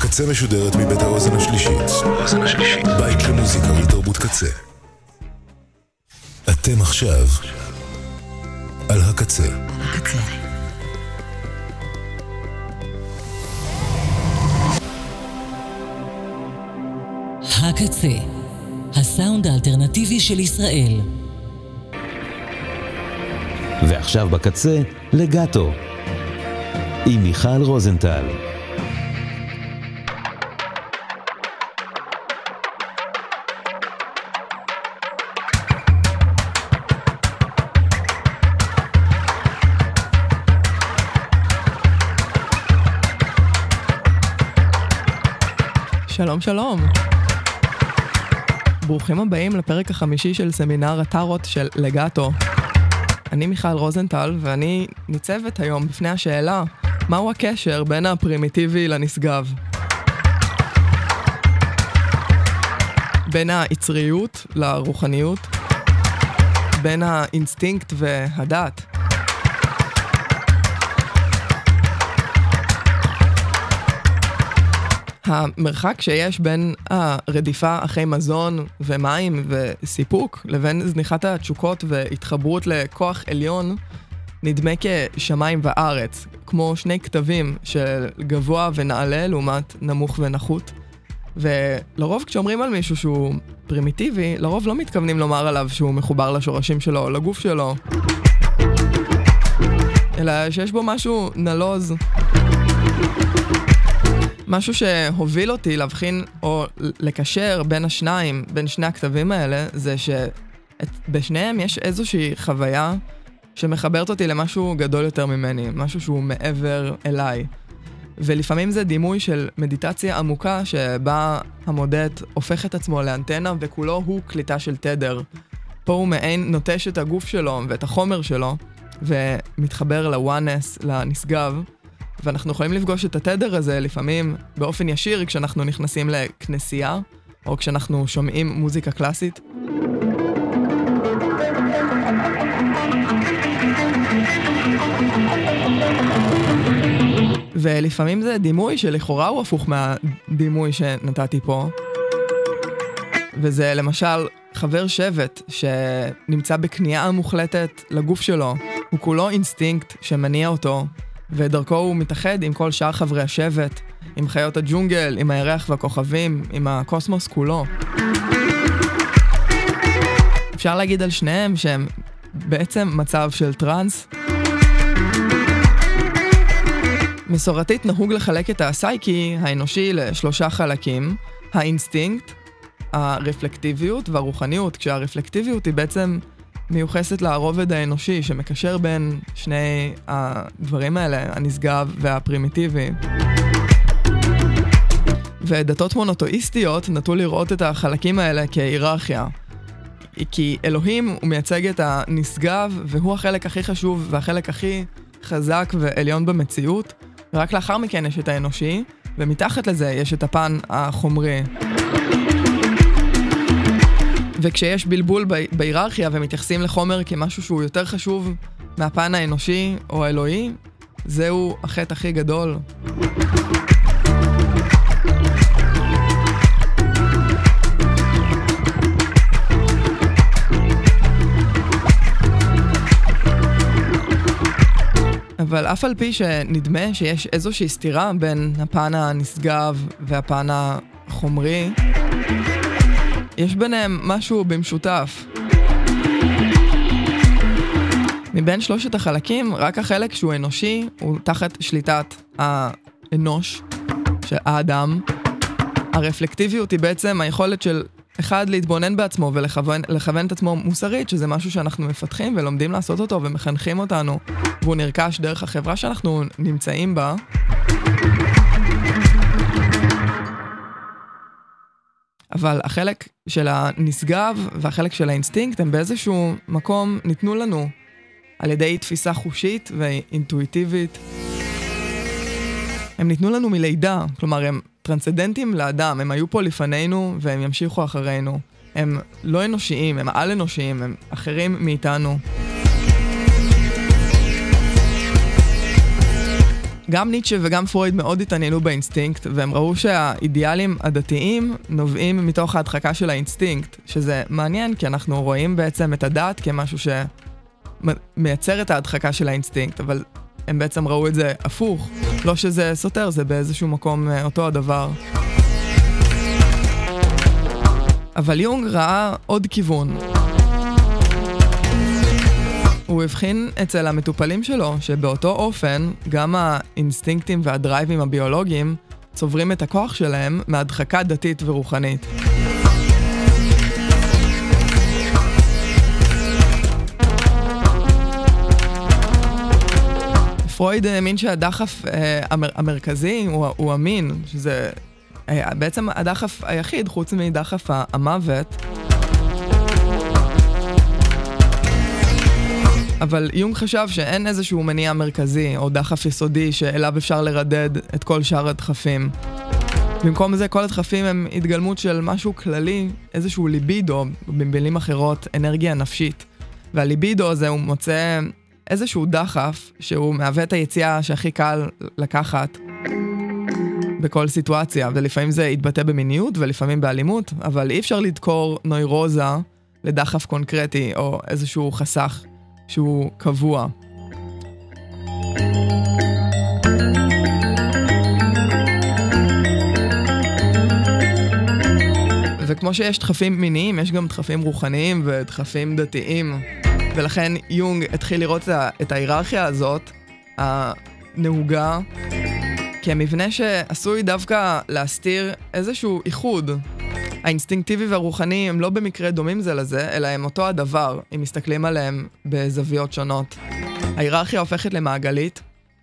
הקצה משודרת מבית האוזן השלישית. בית למוזיקה ולתרבות קצה. אתם עכשיו על הקצה. הקצה, הסאונד האלטרנטיבי של ישראל. ועכשיו בקצה, לגאטו, עם מיכל רוזנטל. שלום שלום. ברוכים הבאים לפרק החמישי של סמינר הטארוט של לגאטו. אני מיכל רוזנטל ואני ניצבת היום בפני השאלה, מהו הקשר בין הפרימיטיבי לנשגב? בין היצריות לרוחניות? בין האינסטינקט והדת? המרחק שיש בין הרדיפה אחרי מזון ומים וסיפוק לבין זניחת התשוקות והתחברות לכוח עליון נדמה כשמיים וארץ, כמו שני כתבים של גבוה ונעלה לעומת נמוך ונחות. ולרוב כשאומרים על מישהו שהוא פרימיטיבי, לרוב לא מתכוונים לומר עליו שהוא מחובר לשורשים שלו, לגוף שלו, אלא שיש בו משהו נלוז. משהו שהוביל אותי להבחין או לקשר בין השניים, בין שני הכתבים האלה, זה שבשניהם יש איזושהי חוויה שמחברת אותי למשהו גדול יותר ממני, משהו שהוא מעבר אליי. ולפעמים זה דימוי של מדיטציה עמוקה שבה המודד הופך את עצמו לאנטנה וכולו הוא קליטה של תדר. פה הוא מעין נוטש את הגוף שלו ואת החומר שלו ומתחבר לוואנס, לנשגב. ואנחנו יכולים לפגוש את התדר הזה לפעמים באופן ישיר כשאנחנו נכנסים לכנסייה, או כשאנחנו שומעים מוזיקה קלאסית. ולפעמים זה דימוי שלכאורה הוא הפוך מהדימוי שנתתי פה. וזה למשל חבר שבט שנמצא בכניעה מוחלטת לגוף שלו. הוא כולו אינסטינקט שמניע אותו. ודרכו הוא מתאחד עם כל שאר חברי השבט, עם חיות הג'ונגל, עם הירח והכוכבים, עם הקוסמוס כולו. אפשר להגיד על שניהם שהם בעצם מצב של טרנס. מסורתית נהוג לחלק את הסייקי האנושי לשלושה חלקים, האינסטינקט, הרפלקטיביות והרוחניות, כשהרפלקטיביות היא בעצם מיוחסת לרובד האנושי שמקשר בין שני הדברים האלה, הנשגב והפרימיטיבי. ודתות מונותאיסטיות נטו לראות את החלקים האלה כהיררכיה. כי אלוהים הוא מייצג את הנשגב והוא החלק הכי חשוב והחלק הכי חזק ועליון במציאות, ורק לאחר מכן יש את האנושי, ומתחת לזה יש את הפן החומרי. וכשיש בלבול בהיררכיה ומתייחסים לחומר כמשהו שהוא יותר חשוב מהפן האנושי או האלוהי, זהו החטא הכי גדול. אבל אף על פי שנדמה שיש איזושהי סתירה בין הפן הנשגב והפן החומרי, יש ביניהם משהו במשותף. מבין שלושת החלקים, רק החלק שהוא אנושי הוא תחת שליטת האנוש, של האדם. הרפלקטיביות היא בעצם היכולת של אחד להתבונן בעצמו ולכוון את עצמו מוסרית, שזה משהו שאנחנו מפתחים ולומדים לעשות אותו ומחנכים אותנו, והוא נרכש דרך החברה שאנחנו נמצאים בה. אבל החלק של הנשגב והחלק של האינסטינקט הם באיזשהו מקום ניתנו לנו על ידי תפיסה חושית ואינטואיטיבית. הם ניתנו לנו מלידה, כלומר הם טרנסדנטים לאדם, הם היו פה לפנינו והם ימשיכו אחרינו. הם לא אנושיים, הם על אנושיים, הם אחרים מאיתנו. גם ניטשה וגם פרויד מאוד התעניינו באינסטינקט, והם ראו שהאידיאלים הדתיים נובעים מתוך ההדחקה של האינסטינקט, שזה מעניין כי אנחנו רואים בעצם את הדת כמשהו שמייצר את ההדחקה של האינסטינקט, אבל הם בעצם ראו את זה הפוך. לא שזה סותר, זה באיזשהו מקום אותו הדבר. אבל יונג ראה עוד כיוון. הוא הבחין אצל המטופלים שלו שבאותו אופן גם האינסטינקטים והדרייבים הביולוגיים צוברים את הכוח שלהם מהדחקה דתית ורוחנית. פרויד האמין שהדחף המרכזי הוא המין, שזה בעצם הדחף היחיד חוץ מדחף המוות. אבל יונג חשב שאין איזשהו מניע מרכזי או דחף יסודי שאליו אפשר לרדד את כל שאר הדחפים. במקום זה כל הדחפים הם התגלמות של משהו כללי, איזשהו ליבידו, במילים אחרות אנרגיה נפשית. והליבידו הזה הוא מוצא איזשהו דחף שהוא מהווה את היציאה שהכי קל לקחת בכל סיטואציה, ולפעמים זה יתבטא במיניות ולפעמים באלימות, אבל אי אפשר לדקור נוירוזה לדחף קונקרטי או איזשהו חסך שהוא קבוע. וכמו שיש דחפים מיניים, יש גם דחפים רוחניים ודחפים דתיים. ולכן יונג התחיל לראות את ההיררכיה הזאת, הנהוגה, כמבנה שעשוי דווקא להסתיר איזשהו איחוד. האינסטינקטיבי והרוחני הם לא במקרה דומים זה לזה, אלא הם אותו הדבר, אם מסתכלים עליהם בזוויות שונות. ההיררכיה הופכת למעגלית,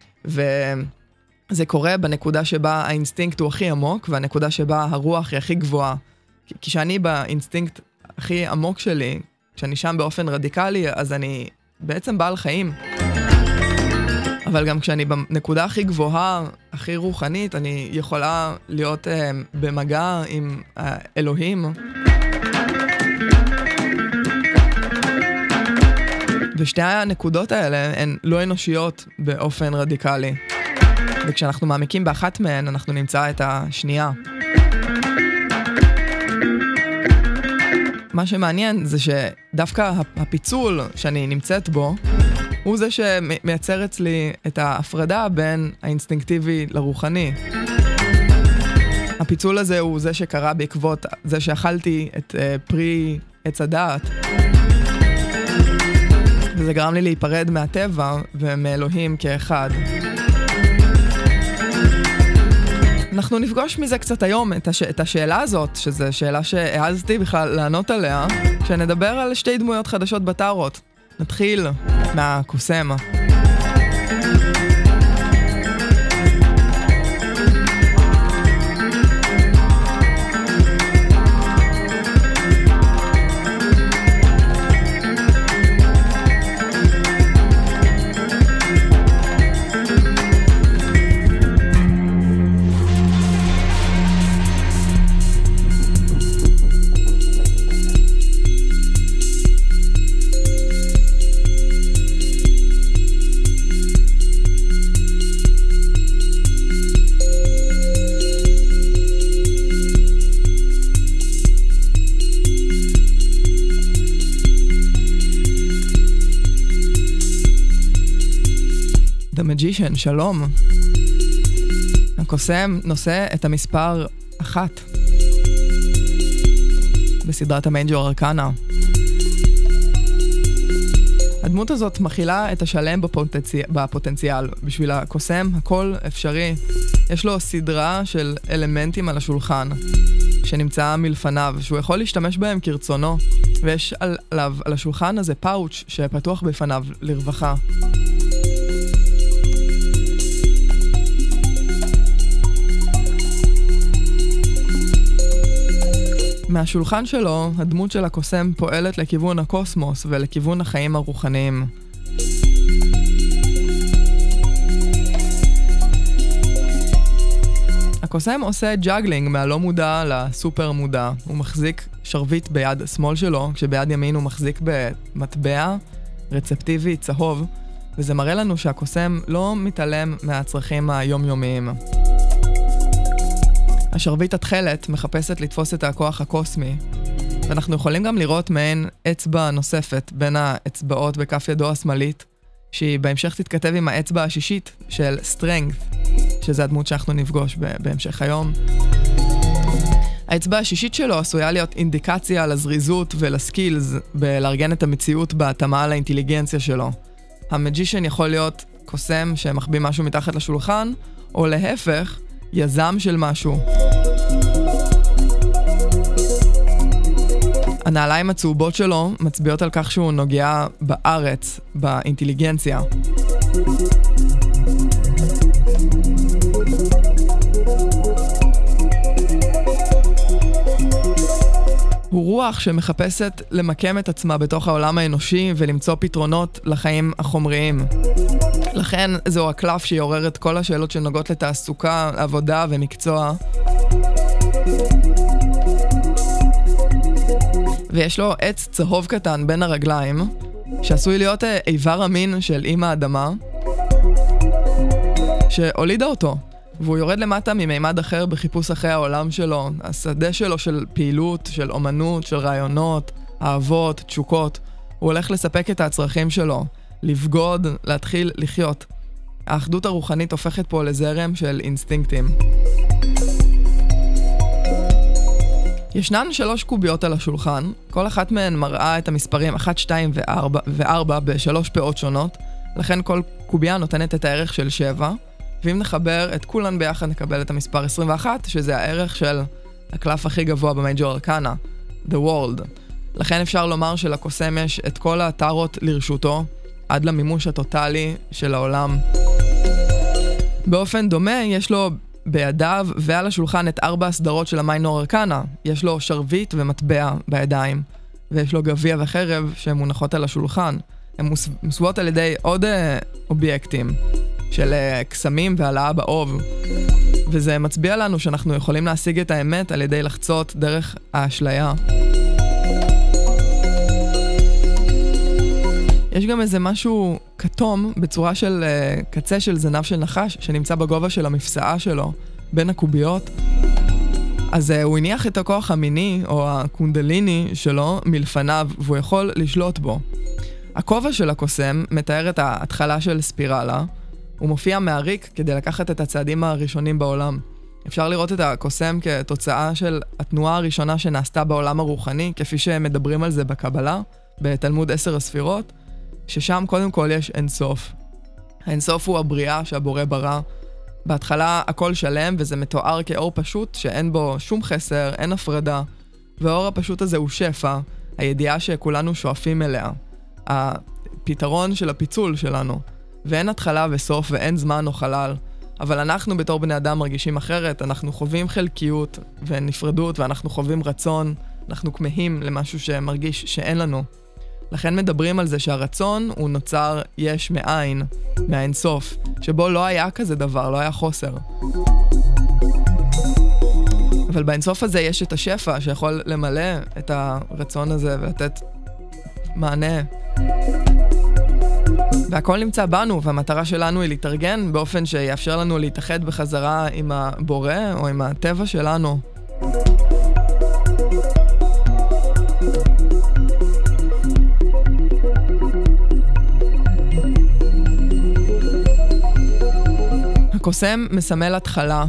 וזה קורה בנקודה שבה האינסטינקט הוא הכי עמוק, והנקודה שבה הרוח היא הכי גבוהה. כשאני באינסטינקט הכי עמוק שלי, כשאני שם באופן רדיקלי, אז אני בעצם בעל חיים. אבל גם כשאני בנקודה הכי גבוהה, הכי רוחנית, אני יכולה להיות במגע עם האלוהים. ושתי הנקודות האלה הן לא אנושיות באופן רדיקלי. וכשאנחנו מעמיקים באחת מהן, אנחנו נמצא את השנייה. מה שמעניין זה שדווקא הפיצול שאני נמצאת בו, הוא זה שמייצר אצלי את ההפרדה בין האינסטינקטיבי לרוחני. הפיצול הזה הוא זה שקרה בעקבות זה שאכלתי את פרי עץ הדעת. וזה גרם לי להיפרד מהטבע ומאלוהים כאחד. אנחנו נפגוש מזה קצת היום את השאלה הזאת, שזו שאלה שהעזתי בכלל לענות עליה, כשנדבר על שתי דמויות חדשות בטארוט. נתחיל מהקוסם. מג'ישן, שלום. הקוסם נושא את המספר 1 בסדרת המיינג'ור ארקנה. הדמות הזאת מכילה את השלם בפוטנציאל. בשביל הקוסם הכל אפשרי. יש לו סדרה של אלמנטים על השולחן שנמצא מלפניו, שהוא יכול להשתמש בהם כרצונו, ויש עליו, על השולחן הזה, פאוץ' שפתוח בפניו לרווחה. מהשולחן שלו, הדמות של הקוסם פועלת לכיוון הקוסמוס ולכיוון החיים הרוחניים. הקוסם עושה ג'אגלינג מהלא מודע לסופר מודע. הוא מחזיק שרביט ביד שמאל שלו, כשביד ימין הוא מחזיק במטבע רצפטיבי צהוב, וזה מראה לנו שהקוסם לא מתעלם מהצרכים היומיומיים. השרביט התכלת מחפשת לתפוס את הכוח הקוסמי, ואנחנו יכולים גם לראות מעין אצבע נוספת בין האצבעות בכף ידו השמאלית, שהיא בהמשך תתכתב עם האצבע השישית של Strength, שזה הדמות שאנחנו נפגוש בהמשך היום. האצבע השישית שלו עשויה להיות אינדיקציה לזריזות ולסקילס בלארגן את המציאות בהתאמה לאינטליגנציה שלו. המג'ישן יכול להיות קוסם שמחביא משהו מתחת לשולחן, או להפך, יזם של משהו. הנעליים הצהובות שלו מצביעות על כך שהוא נוגע בארץ, באינטליגנציה. הוא רוח שמחפשת למקם את עצמה בתוך העולם האנושי ולמצוא פתרונות לחיים החומריים. לכן זהו הקלף שיעורר את כל השאלות שנוגעות לתעסוקה, עבודה ומקצוע. ויש לו עץ צהוב קטן בין הרגליים, שעשוי להיות איבר המין של אמא האדמה, שהולידה אותו. והוא יורד למטה ממימד אחר בחיפוש אחרי העולם שלו, השדה שלו של פעילות, של אומנות, של רעיונות, אהבות, תשוקות. הוא הולך לספק את הצרכים שלו, לבגוד, להתחיל לחיות. האחדות הרוחנית הופכת פה לזרם של אינסטינקטים. ישנן 3 קוביות על השולחן, כל אחת מהן מראה את המספרים 1, 2 ו-4 ב3 פאות שונות, לכן כל קוביה נותנת את הערך של 7, ואם נחבר את כולן ביחד נקבל את המספר 21, שזה הערך של הקלף הכי גבוה במייג'ור ארקנה, The World. לכן אפשר לומר שלקוסם יש את כל הטארות לרשותו, עד למימוש הטוטלי של העולם. באופן דומה יש לו בידיו ועל השולחן את 4 הסדרות של המיינור ארקנה. יש לו שרביט ומטבע בידיים, ויש לו גביע וחרב שהן מונחות על השולחן. הן מוסוות על ידי עוד אובייקטים של קסמים והעלאה באוב. וזה מצביע לנו שאנחנו יכולים להשיג את האמת על ידי לחצות דרך האשליה. יש גם איזה משהו כתום בצורה של קצה של זנב של נחש שנמצא בגובה של המפסעה שלו בין הקוביות. אז הוא הניח את הכוח המיני או הקונדליני שלו מלפניו והוא יכול לשלוט בו. הכובע של הקוסם מתאר את ההתחלה של ספירלה. הוא מופיע מהריק כדי לקחת את הצעדים הראשונים בעולם. אפשר לראות את הקוסם כתוצאה של התנועה הראשונה שנעשתה בעולם הרוחני, כפי שמדברים על זה בקבלה, בתלמוד 10 הספירות, ששם קודם כל יש אינסוף. האינסוף הוא הבריאה שהבורא ברא. בהתחלה הכל שלם וזה מתואר כאור פשוט שאין בו שום חסר, אין הפרדה. והאור הפשוט הזה הוא שפע, הידיעה שכולנו שואפים אליה. הפתרון של הפיצול שלנו. ואין התחלה וסוף ואין זמן או חלל. אבל אנחנו בתור בני אדם מרגישים אחרת, אנחנו חווים חלקיות ונפרדות ואנחנו חווים רצון, אנחנו כמהים למשהו שמרגיש שאין לנו. לכן מדברים על זה שהרצון הוא נוצר יש מאין, מהאינסוף, שבו לא היה כזה דבר, לא היה חוסר. אבל באינסוף הזה יש את השפע שיכול למלא את הרצון הזה ולתת מענה. והכל נמצא בנו, והמטרה שלנו היא להתארגן באופן שיאפשר לנו להתאחד בחזרה עם הבורא או עם הטבע שלנו. הקוסם מסמל התחלה.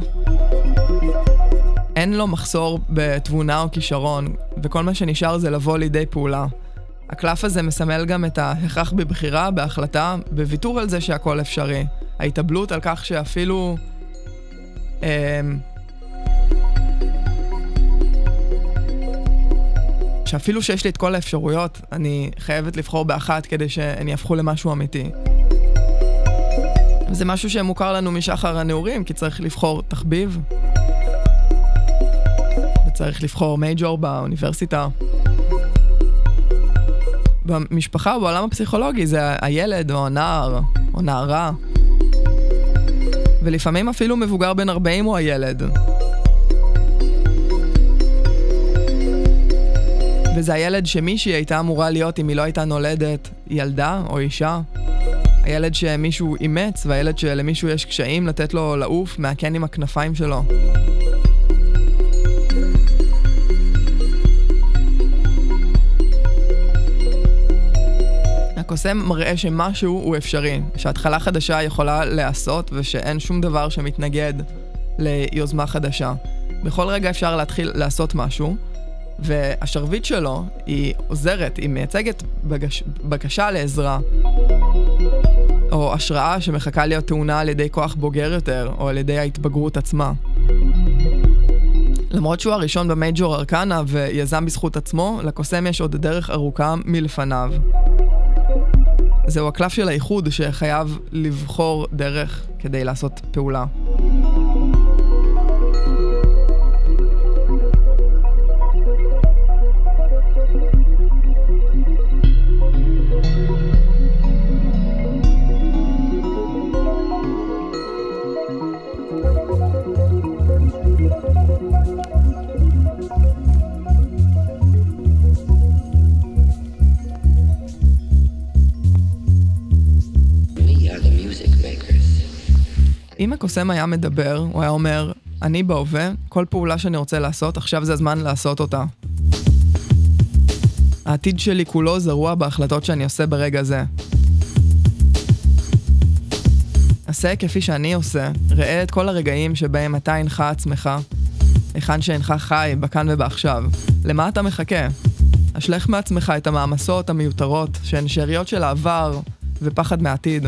אין לו מחסור בתבונה או כישרון, וכל מה שנשאר זה לבוא לידי פעולה. הקלף הזה מסמל גם את ההכרח בבחירה, בהחלטה, בוויתור על זה שהכל אפשרי. ההתאבלות על כך שאפילו שאפילו שיש לי את כל האפשרויות, אני חייבת לבחור באחת כדי שהן יהפכו למשהו אמיתי. זה משהו שמוכר לנו משחר הנעורים, כי צריך לבחור תחביב, וצריך לבחור מייג'ור באוניברסיטה. במשפחה, בעולם הפסיכולוגי, זה הילד או הנער או נערה. ולפעמים אפילו מבוגר בן 40 הוא הילד. וזה הילד שמישהי הייתה אמורה להיות אם היא לא הייתה נולדת, ילדה או אישה. הילד שמישהו אימץ, והילד שלמישהו יש קשיים לתת לו לעוף מהקן עם הכנפיים שלו. הקוסם מראה שמשהו הוא אפשרי, שהתחלה חדשה יכולה לעשות ושאין שום דבר שמתנגד ליוזמה חדשה. בכל רגע אפשר להתחיל לעשות משהו, והשרביט שלו היא עוזרת, היא מייצגת בקשה לעזרה, או השראה שמחכה להיות טעונה על ידי כוח בוגר יותר, או על ידי ההתבגרות עצמה. למרות שהוא הראשון במייג'ור ארקנה ויזם בזכות עצמו, לקוסם יש עוד דרך ארוכה מלפניו. זהו הקלף של האיחוד שחייב לבחור דרך כדי לעשות פעולה. אם הקוסם היה מדבר, הוא היה אומר, אני בהווה, כל פעולה שאני רוצה לעשות, עכשיו זה הזמן לעשות אותה. העתיד שלי כולו זרוע בהחלטות שאני עושה ברגע זה. עשה כפי שאני עושה, ראה את כל הרגעים שבהם אתה אינך עצמך, היכן שאינך חי, בכאן ובעכשיו. למה אתה מחכה? אשלח מעצמך את המאמסות המיותרות, שהן שאריות של העבר ופחד מעתיד.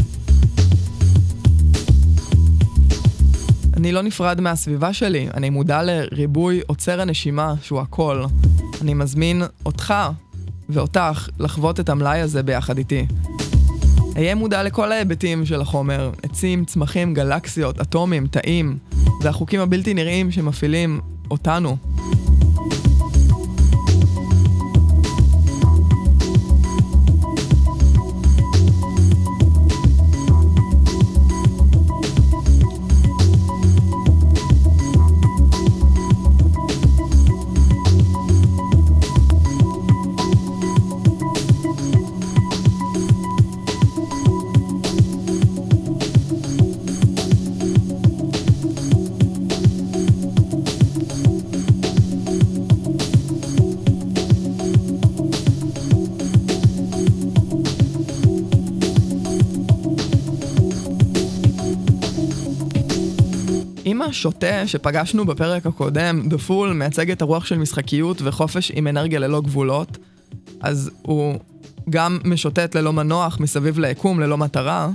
אני לא נפרד מהסביבה שלי, אני מודע לריבוי עוצר הנשימה שהוא הכל. אני מזמין אותך ואותך לחוות את המלאי הזה ביחד איתי. אהיה מודע לכל ההיבטים של החומר, עצים, צמחים, גלקסיות, אטומים, תאים, והחוקים הבלתי נראים שמפעילים אותנו. אם השוטה שפגשנו בפרק הקודם, The Fool, מייצג את הרוח של משחקיות וחופש עם אנרגיה ללא גבולות, אז הוא גם משוטט ללא מנוח מסביב ליקום, ללא מטרה.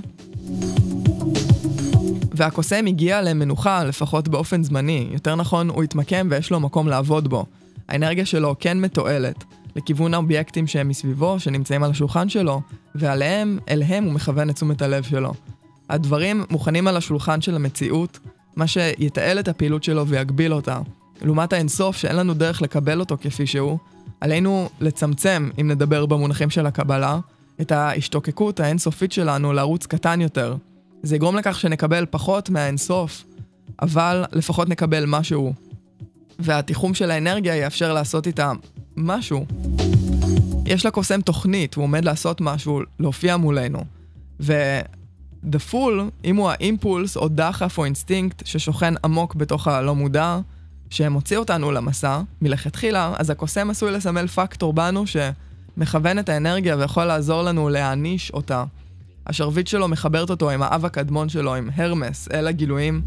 והקוסם הגיע למנוחה, לפחות באופן זמני. יותר נכון, הוא התמקם ויש לו מקום לעבוד בו. האנרגיה שלו כן מתועלת, לכיוון האובייקטים שהם מסביבו, שנמצאים על השולחן שלו, אליהם הוא מכוון את תשומת הלב שלו. הדברים מוכנים על השולחן של המציאות, מה שיתעל את הפעילות שלו ויגביל אותה. לעומת האינסוף שאין לנו דרך לקבל אותו כפי שהוא, עלינו לצמצם, אם נדבר במונחים של הקבלה, את ההשתוקקות האינסופית שלנו לערוץ קטן יותר. זה יגרום לכך שנקבל פחות מהאינסוף, אבל לפחות נקבל משהו. והתיחום של האנרגיה יאפשר לעשות איתה משהו. יש לקוסם תוכנית, הוא עומד לעשות משהו, להופיע מולנו. The Fool, אם הוא האימפולס או דחף או אינסטינקט ששוכן עמוק בתוך הלא מודע, שמוציא אותנו למסע, מלכתחילה, אז הקוסם עשוי לסמל פקטור בנו שמכוון את האנרגיה ויכול לעזור לנו להעניש אותה. השרביט שלו מחברת אותו עם האב הקדמון שלו, עם הרמס, אל הגילויים.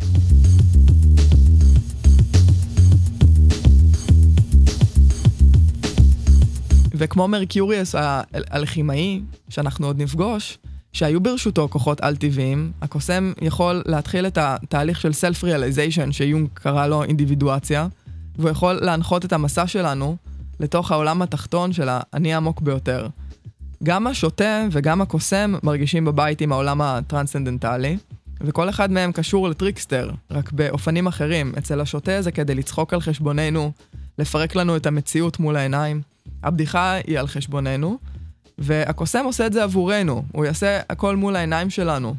וכמו מרקיוריוס האלכימאי, שאנחנו עוד נפגוש, שהיו ברשותו כוחות על-טבעיים, הקוסם יכול להתחיל את התהליך של self-realization, שיונג קרא לו אינדיבידואציה, והוא יכול להנחות את המסע שלנו לתוך העולם התחתון של האני העמוק ביותר. גם השוטה וגם הקוסם מרגישים בבית עם העולם הטרנסצנדנטלי, וכל אחד מהם קשור לטריקסטר, רק באופנים אחרים. אצל השוטה זה כדי לצחוק על חשבוננו, לפרק לנו את המציאות מול העיניים. הבדיחה היא על חשבוננו, והקוסם עושה את זה עבורנו, הוא יעשה הכל מול העיניים שלנו.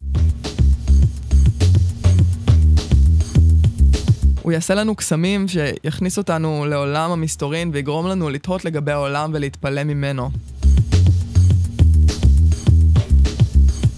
הוא יעשה לנו קסמים שיכניס אותנו לעולם המסתורין ויגרום לנו לתהות לגבי העולם ולהתפלא ממנו.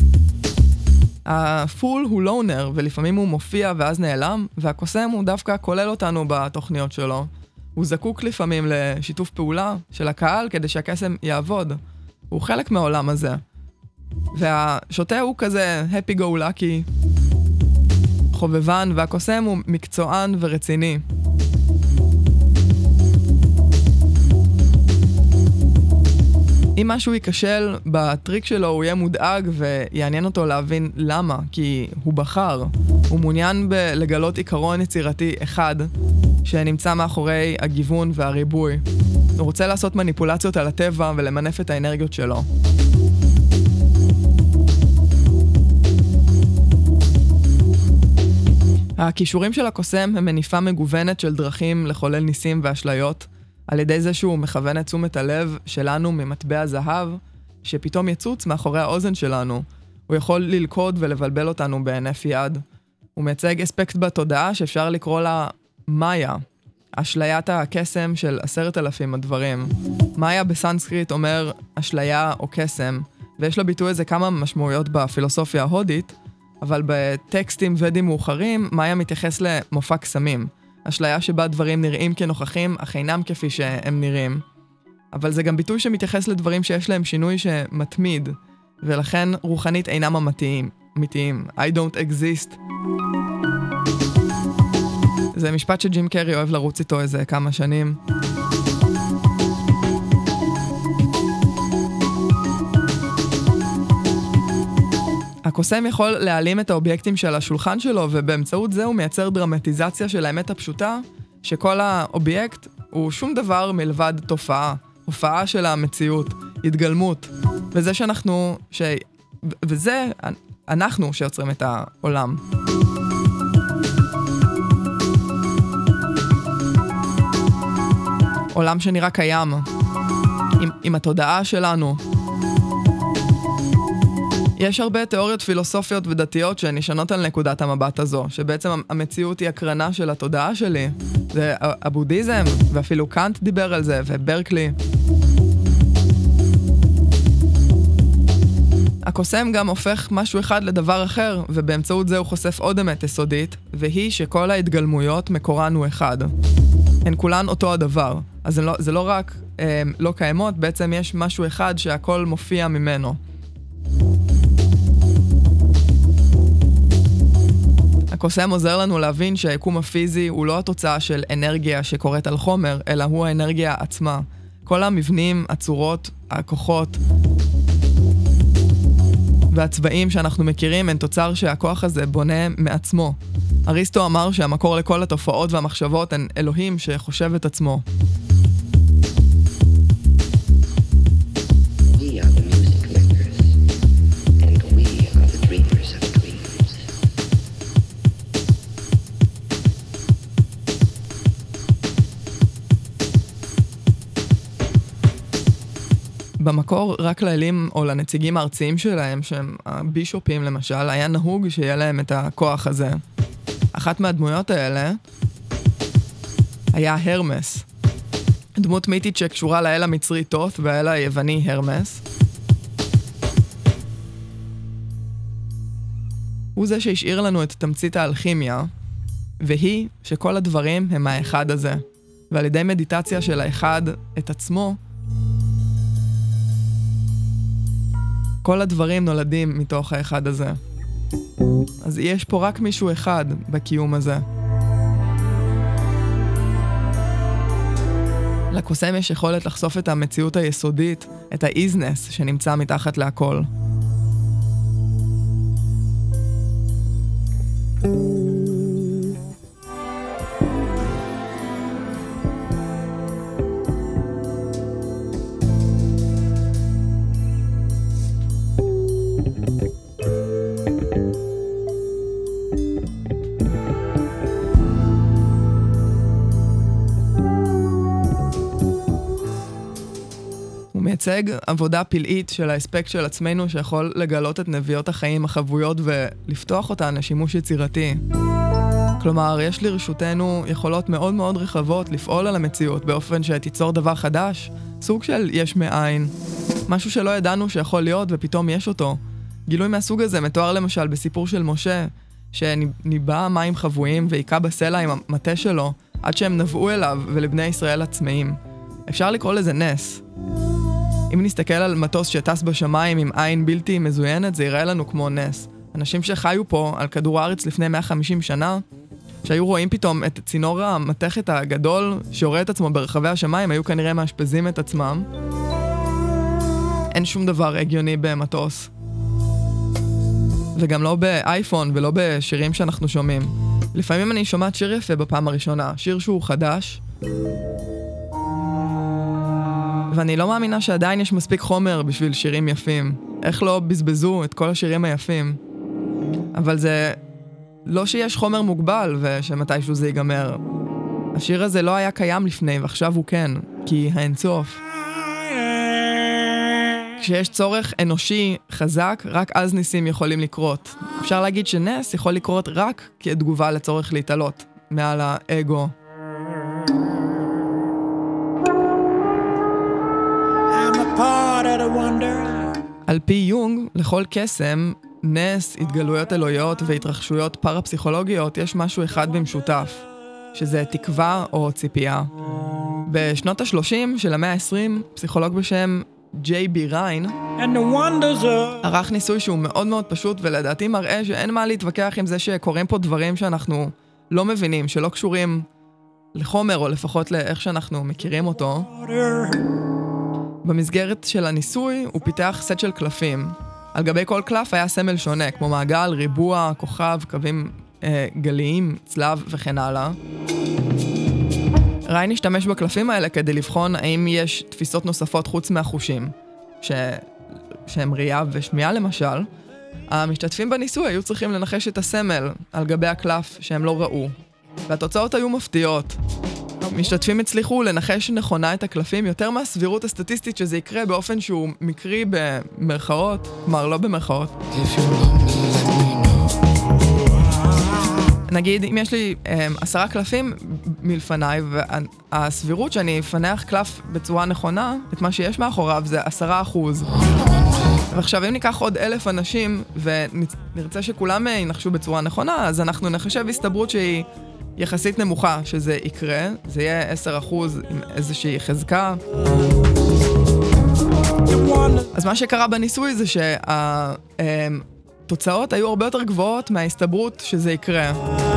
הפול הוא לונר, ולפעמים הוא מופיע ואז נעלם, והקוסם הוא דווקא כולל אותנו בתוכניות שלו. הוא זקוק לפעמים לשיתוף פעולה של הקהל כדי שהקסם יעבוד. הוא חלק מהעולם הזה. והשוטה הוא כזה happy go lucky, חובבן, והקוסם הוא מקצוען ורציני. אם משהו ייכשל בטריק שלו, הוא יהיה מודאג ויעניין אותו להבין למה, כי הוא בחר. הוא מעוניין בלגלות עיקרון יצירתי אחד שנמצא מאחורי הגיוון והריבוי. הוא רוצה לעשות מניפולציות על הטבע ולמנף את האנרגיות שלו. הכישורים של הקוסם הם מניפה מגוונת של דרכים לחולל ניסים ואשליות, על ידי זה שהוא מכוון את תשומת הלב שלנו ממטבע זהב, שפתאום יצוץ מאחורי האוזן שלנו. הוא יכול ללכוד ולבלבל אותנו בהינף יד. הוא מייצג אספקט בתודעה שאפשר לקרוא לה מאיה, אשליית הקסם של 10,000 הדברים. מאיה בסנסקריט אומר אשליה או קסם, ויש לה ביטוי איזה כמה משמעויות בפילוסופיה ההודית, אבל בטקסטים ודים מאוחרים, מאיה מתייחס למופע קסמים. אשליה שבה דברים נראים כנוכחים, אך אינם כפי שהם נראים. אבל זה גם ביטוי שמתייחס לדברים שיש להם שינוי שמתמיד, ולכן רוחנית אינם אמיתיים. I don't exist. זה משפט שג'ים קרי אוהב לרוץ איתו איזה כמה שנים. הקוסם יכול להעלים את האובייקטים של השולחן שלו, ובאמצעות זה הוא מייצר דרמטיזציה של האמת הפשוטה, שכל האובייקט הוא שום דבר מלבד הופעה של המציאות, התגלמות. וזה אנחנו שיוצרים את העולם. עולם שנראה קיים, עם התודעה שלנו. יש הרבה תיאוריות פילוסופיות ודתיות שנשענות על נקודת המבט הזו, שבעצם המציאות היא הקרנה של התודעה שלי. זה הבודהיזם, ואפילו קאנט דיבר על זה, וברקלי. הקוסם גם הופך משהו אחד לדבר אחר, ובאמצעות זה הוא חושף עוד אמת יסודית, והיא שכל ההתגלמויות מקורן הוא אחד. הן כולן אותו הדבר. אז זה לא רק לא קיימות, בעצם יש משהו אחד שהכל מופיע ממנו. הקוסם עוזר לנו להבין שהיקום הפיזי הוא לא התוצאה של אנרגיה שקורית על חומר, אלא הוא האנרגיה עצמה. כל המבנים, הצורות, הכוחות והצבעים שאנחנו מכירים הן תוצר שהכוח הזה בונה מעצמו. אריסטו אמר שהמקור לכל התופעות והמחשבות הן אלוהים שחושב את עצמו. במקור, רק לאלים או לנציגים הארציים שלהם, שהם הבישופים למשל, היה נהוג שיהיה להם את הכוח הזה. אחת מהדמויות האלה היה הרמס. דמות מיתית שקשורה לאל המצרי תות והאל היווני הרמס. הוא זה שהשאיר לנו את תמצית האלכימיה, והיא שכל הדברים הם האחד הזה. ועל ידי מדיטציה של האחד את עצמו, כל הדברים נולדים מתוך האחד הזה. אז יש פה רק מישהו אחד בקיום הזה. לקוסם יש יכולת לחשוף את המציאות היסודית, את האיזנס שנמצא מתחת להכל. מייצג עבודה פלאית של האספקט של עצמנו שיכול לגלות את נביאות החיים החבויות ולפתוח אותן לשימוש יצירתי. כלומר, יש לרשותנו יכולות מאוד מאוד רחבות לפעול על המציאות באופן שתיצור דבר חדש, סוג של יש מאין, משהו שלא ידענו שיכול להיות ופתאום יש אותו. גילוי מהסוג הזה מתואר למשל בסיפור של משה, שניבא מים חבויים והיכה בסלע עם המטה שלו, עד שהם נבעו אליו ולבני ישראל עצמאים. אפשר לקרוא לזה נס. אם נסתכל על מטוס שטס בשמיים עם עין בלתי מזוינת, זה יראה לנו כמו נס. אנשים שחיו פה על כדור הארץ לפני 150 שנה, שהיו רואים פתאום את צינור המתכת הגדול שיורה את עצמו ברחבי השמיים, היו כנראה מאשפזים את עצמם. אין שום דבר הגיוני במטוס. וגם לא באייפון ולא בשירים שאנחנו שומעים. לפעמים אני שומעת שיר יפה בפעם הראשונה, שיר שהוא חדש, ואני לא מאמינה שעדיין יש מספיק חומר בשביל שירים יפים. איך לא בזבזו את כל השירים היפים? אבל זה לא שיש חומר מוגבל ושמתישהו זה ייגמר. השיר הזה לא היה קיים לפני ועכשיו הוא כן, כי האינסוף. כשיש צורך אנושי חזק, רק אז ניסים יכולים לקרות. אפשר להגיד שנס יכול לקרות רק כתגובה לצורך להתעלות מעל האגו. על פי יונג, לכל קסם, נס, התגלויות אלוהיות והתרחשויות פרפסיכולוגיות יש משהו אחד במשותף, שזה תקווה או ציפייה. בשנות ה-30 של המאה ה-20, פסיכולוג בשם ג'יי.בי. ריין ערך ניסוי שהוא מאוד מאוד פשוט ולדעתי מראה שאין מה להתווכח עם זה שקורים פה דברים שאנחנו לא מבינים, שלא קשורים לחומר או לפחות לאיך שאנחנו מכירים אותו. במסגרת של הניסוי הוא פיתח סט של קלפים. על גבי כל קלף היה סמל שונה, כמו מעגל, ריבוע, כוכב, קווים גליים, צלב וכן הלאה. ריין השתמש בקלפים האלה כדי לבחון האם יש תפיסות נוספות חוץ מהחושים, שהם ראייה ושמיעה למשל. המשתתפים בניסוי היו צריכים לנחש את הסמל על גבי הקלף שהם לא ראו, והתוצאות היו מפתיעות. משתתפים הצליחו לנחש נכונה את הקלפים יותר מהסבירות הסטטיסטית שזה יקרה באופן שהוא מקרי במרכאות, כלומר לא במרכאות. נגיד, אם יש לי 10 קלפים מלפניי, והסבירות שאני אפנח קלף בצורה נכונה, את מה שיש מאחוריו זה 10%. ועכשיו, אם ניקח עוד 1,000 אנשים, ונרצה שכולם ינחשו בצורה נכונה, אז אנחנו נחשב הסתברות שהיא יחסית נמוכה שזה יקרה, זה יהיה 10% עם איזושהי חזקה. אז מה שקרה בניסוי זה שהתוצאות היו הרבה יותר גבוהות מההסתברות שזה יקרה.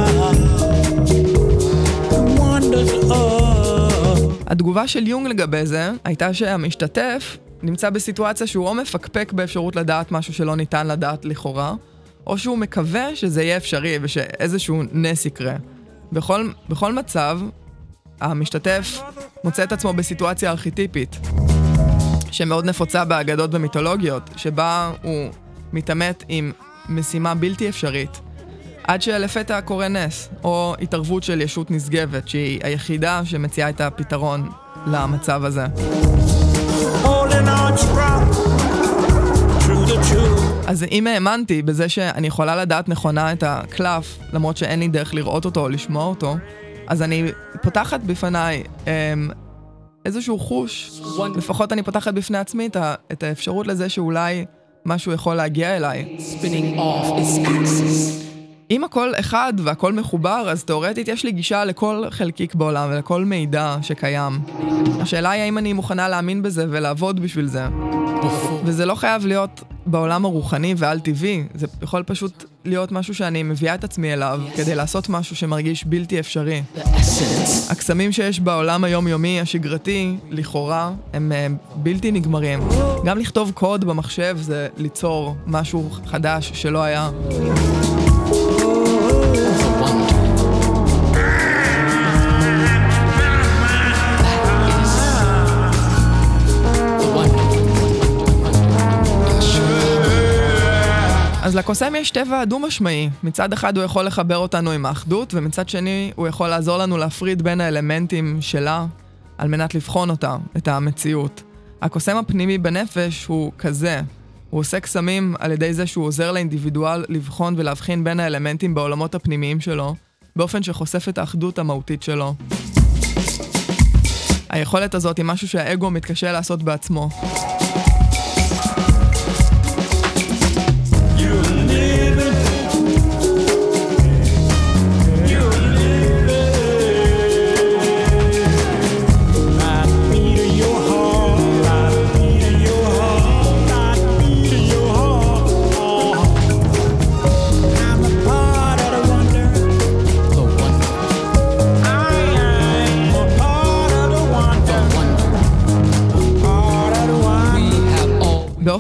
התגובה של יונג לגבי זה הייתה שהמשתתף נמצא בסיטואציה שהוא או מפקפק באפשרות לדעת משהו שלא ניתן לדעת לכאורה, או שהוא מקווה שזה יהיה אפשרי ושאיזשהו נס יקרה. בכל מצב, המשתתף מוצא את עצמו בסיטואציה ארכיטיפית, שמאוד נפוצה באגדות ומיתולוגיות, שבה הוא מתעמת עם משימה בלתי אפשרית, עד שלפתע קורה נס, או התערבות של ישות נשגבת, שהיא היחידה שמציעה את הפתרון למצב הזה. אז אם האמנתי בזה שאני יכולה לדעת נכונה את הקלף, למרות שאין לי דרך לראות אותו או לשמוע אותו, אז אני פותחת בפניי איזשהו חוש, לפחות אני פותחת בפני עצמי את האפשרות לזה שאולי משהו יכול להגיע אליי. אם הכל אחד והכל מחובר, אז תאורטית יש לי גישה לכל חלקיק בעולם ולכל מידע שקיים. השאלה היא האם אני מוכנה להאמין בזה ולעבוד בשביל זה. וזה לא חייב להיות בעולם הרוחני ועל טבעי, זה יכול פשוט להיות משהו שאני מביאה את עצמי אליו כדי לעשות משהו שמרגיש בלתי אפשרי. הקסמים שיש בעולם היומיומי השגרתי, לכאורה, הם בלתי נגמרים. גם לכתוב קוד במחשב זה ליצור משהו חדש שלא היה. אז לקוסם יש טבע דו-משמעי. מצד אחד הוא יכול לחבר אותנו עם האחדות, ומצד שני הוא יכול לעזור לנו להפריד בין האלמנטים שלה, על מנת לבחון אותה, את המציאות. הקוסם הפנימי בנפש הוא כזה. הוא עושה קסמים על ידי זה שהוא עוזר לאינדיבידואל לבחון ולהבחין בין האלמנטים בעולמות הפנימיים שלו, באופן שחושף את האחדות המהותית שלו. היכולת הזאת היא משהו שהאגו מתקשה לעשות בעצמו.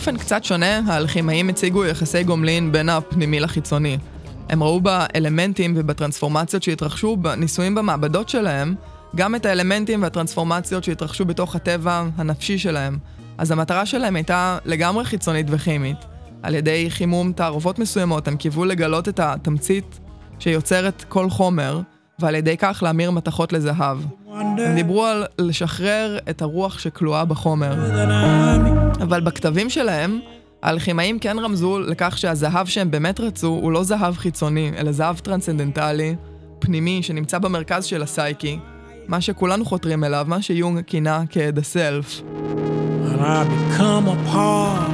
באופן קצת שונה, האלכימאים הציגו יחסי גומלין בין הפנימי לחיצוני. הם ראו באלמנטים ובטרנספורמציות שהתרחשו בניסויים במעבדות שלהם, גם את האלמנטים והטרנספורמציות שהתרחשו בתוך הטבע הנפשי שלהם. אז המטרה שלהם הייתה לגמרי חיצונית וכימית. על ידי חימום תערובות מסוימות, הם קיוו לגלות את התמצית שיוצרת כל חומר, ועל ידי כך להמיר מתכות לזהב. הם דיברו על לשחרר את הרוח שכלואה בחומר. אבל בכתבים שלהם, האלכימאים כן רמזו לכך שהזהב שהם באמת רצו הוא לא זהב חיצוני, אלא זהב טרנסצנדנטלי, פנימי, שנמצא במרכז של הסייקי, מה שכולנו חותרים אליו, מה שיונג כינה כ-the self. And I become a part.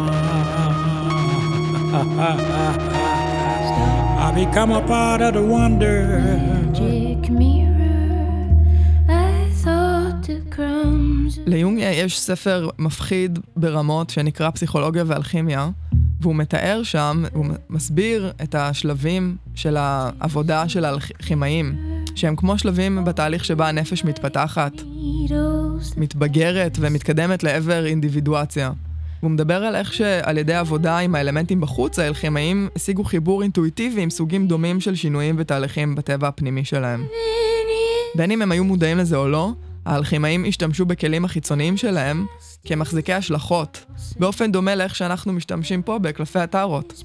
I become a part of the wonder. Magic mirror, I thought the crumbs. ליונג יש ספר מפחיד ברמות שנקרא פסיכולוגיה ואלכימיה, והוא מתאר שם, הוא מסביר את השלבים של העבודה של האלכימאים, שהם כמו שלבים בתהליך שבה הנפש מתפתחת, מתבגרת ומתקדמת לעבר אינדיבידואציה. הוא מדבר על איך שעל ידי עבודה עם האלמנטים בחוץ, האלכימאים השיגו חיבור אינטואיטיבי עם סוגים דומים של שינויים ותהליכים בטבע הפנימי שלהם. בין אם הם היו מודעים לזה או לא, האלכימאים השתמשו בכלים החיצוניים שלהם כמחזיקי השלכות, באופן דומה לאיך שאנחנו משתמשים פה בקלפי הטארות.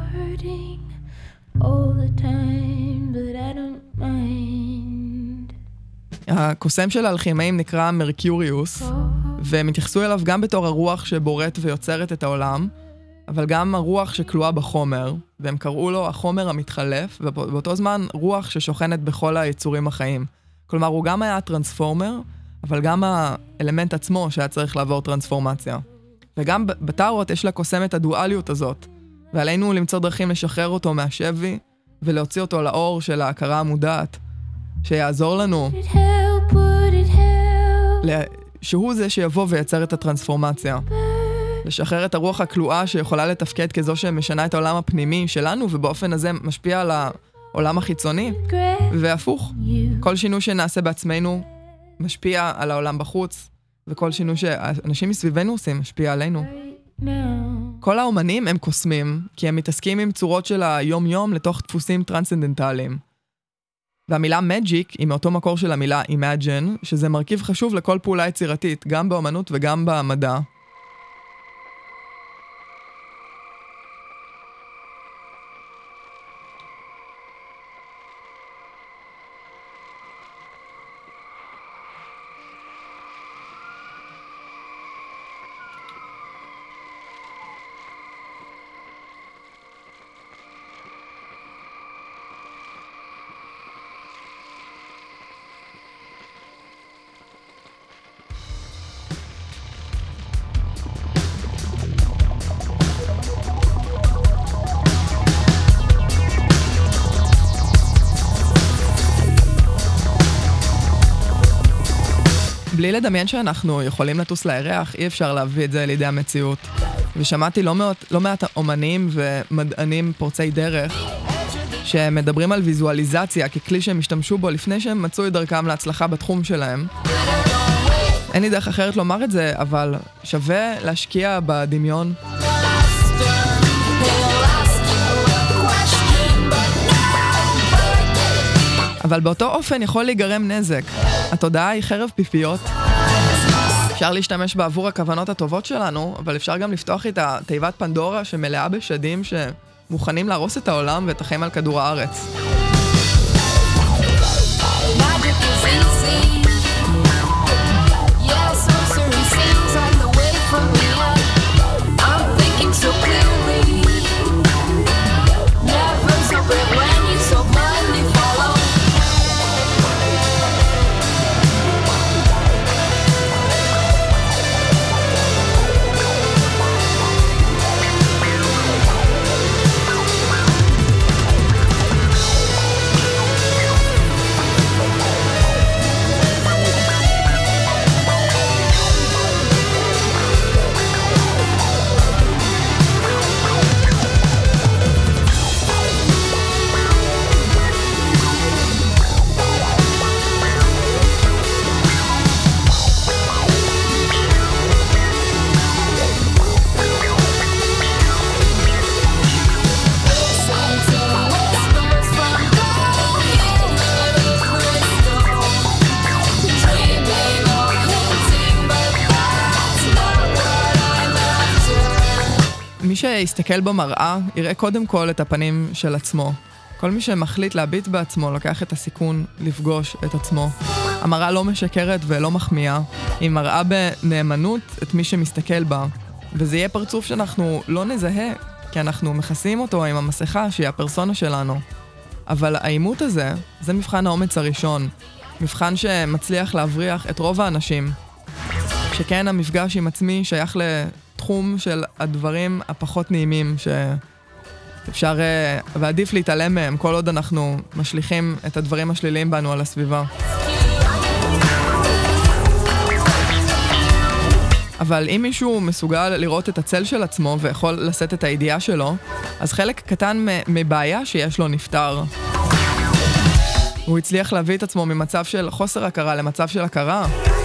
הקוסם של האלכימאים נקרא מרקיוריוס, והם התייחסו אליו גם בתור הרוח שבוראת ויוצרת את העולם, אבל גם הרוח שכלואה בחומר, והם קראו לו החומר המתחלף, ובאותו זמן רוח ששוכנת בכל היצורים החיים. כלומר, הוא גם היה טרנספורמר, אבל גם האלמנט עצמו שהיה צריך לעבור טרנספורמציה. וגם בטארות יש לקוסם את הדואליות הזאת, ועלינו למצוא דרכים לשחרר אותו מהשבי, ולהוציא אותו לאור של ההכרה המודעת, שיעזור לנו, שהוא זה שיבוא וייצר את הטרנספורמציה. לשחרר את הרוח הכלואה שיכולה לתפקד כזו שמשנה את העולם הפנימי שלנו, ובאופן הזה משפיע על העולם החיצוני, והפוך. כל שינוי שנעשה בעצמנו משפיע על העולם בחוץ, וכל שינוי שאנשים מסביבנו עושים משפיע עלינו. כל האומנים הם קוסמים, כי הם מתעסקים עם צורות של היום-יום לתוך דפוסים טרנסצנדנטליים. והמילה Magic היא מאותו מקור של המילה Imagine, שזה מרכיב חשוב לכל פעולה יצירתית, גם באומנות וגם במדע. בלי לדמיין שאנחנו יכולים לטוס לירח, אי אפשר להביא את זה לידי המציאות. ושמעתי לא מעט אומנים ומדענים פורצי דרך שמדברים על ויזואליזציה ככלי שהם השתמשו בו לפני שהם מצאו את דרכם להצלחה בתחום שלהם. אין לי דרך אחרת לומר את זה, אבל שווה להשקיע בדמיון. אבל באותו אופן יכול להיגרם נזק. התודעה היא חרב פיפיות. אפשר להשתמש בעבור הכוונות הטובות שלנו, אבל אפשר גם לפתוח את תיבת פנדורה שמלאה בשדים שמוכנים להרוס את העולם ואת החיים על כדור הארץ. שיסתכל במראה יראה קודם כל את הפנים של עצמו. כל מי שמחליט להביט בעצמו לוקח את הסיכון לפגוש את עצמו. המראה לא משקרת ולא מחמיאה, היא מראה בנאמנות את מי שמסתכל בה. וזה יהיה פרצוף שאנחנו לא נזהה, כי אנחנו מכסים אותו עם המסכה שהיא הפרסונה שלנו. אבל האימות הזה, זה מבחן האומץ הראשון. מבחן שמצליח להבריח את רוב האנשים. שכן המפגש עם עצמי שייך לתחום של הדברים הפחות נעימים שאפשר ועדיף להתעלם מהם כל עוד אנחנו משליכים את הדברים השליליים בנו על הסביבה. אבל אם מישהו מסוגל לראות את הצל של עצמו ויכול לשאת את הידיעה שלו, אז חלק קטן מבעיה שיש לו נפטר. הוא הצליח להביא את עצמו ממצב של חוסר הכרה למצב של הכרה.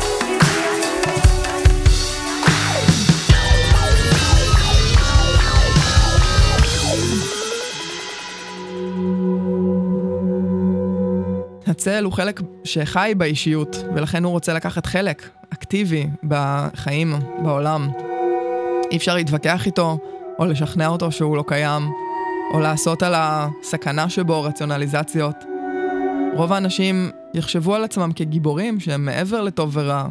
הצל הוא חלק שחי באישיות, ולכן הוא רוצה לקחת חלק אקטיבי בחיים, בעולם. אי אפשר להתווכח איתו, או לשכנע אותו שהוא לא קיים, או לעשות על הסכנה שבו רציונליזציות. רוב האנשים יחשבו על עצמם כגיבורים שהם מעבר לטוב ורע.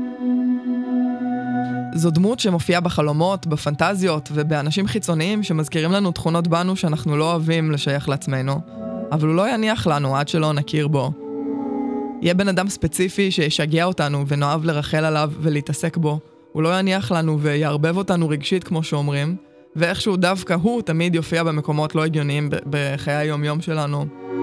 זו דמות שמופיעה בחלומות, בפנטזיות ובאנשים חיצוניים שמזכירים לנו תכונות בנו שאנחנו לא אוהבים לשייך לעצמנו. אבל הוא לא יניח לנו עד שלא נכיר בו. יהיה בן אדם ספציפי שישגע אותנו ונאהב לרחל עליו ולהתעסק בו. הוא לא יניח לנו ויערבב אותנו רגשית כמו שאומרים, ואיכשהו דווקא הוא תמיד יופיע במקומות לא הגיוניים בחיי היום-יום שלנו.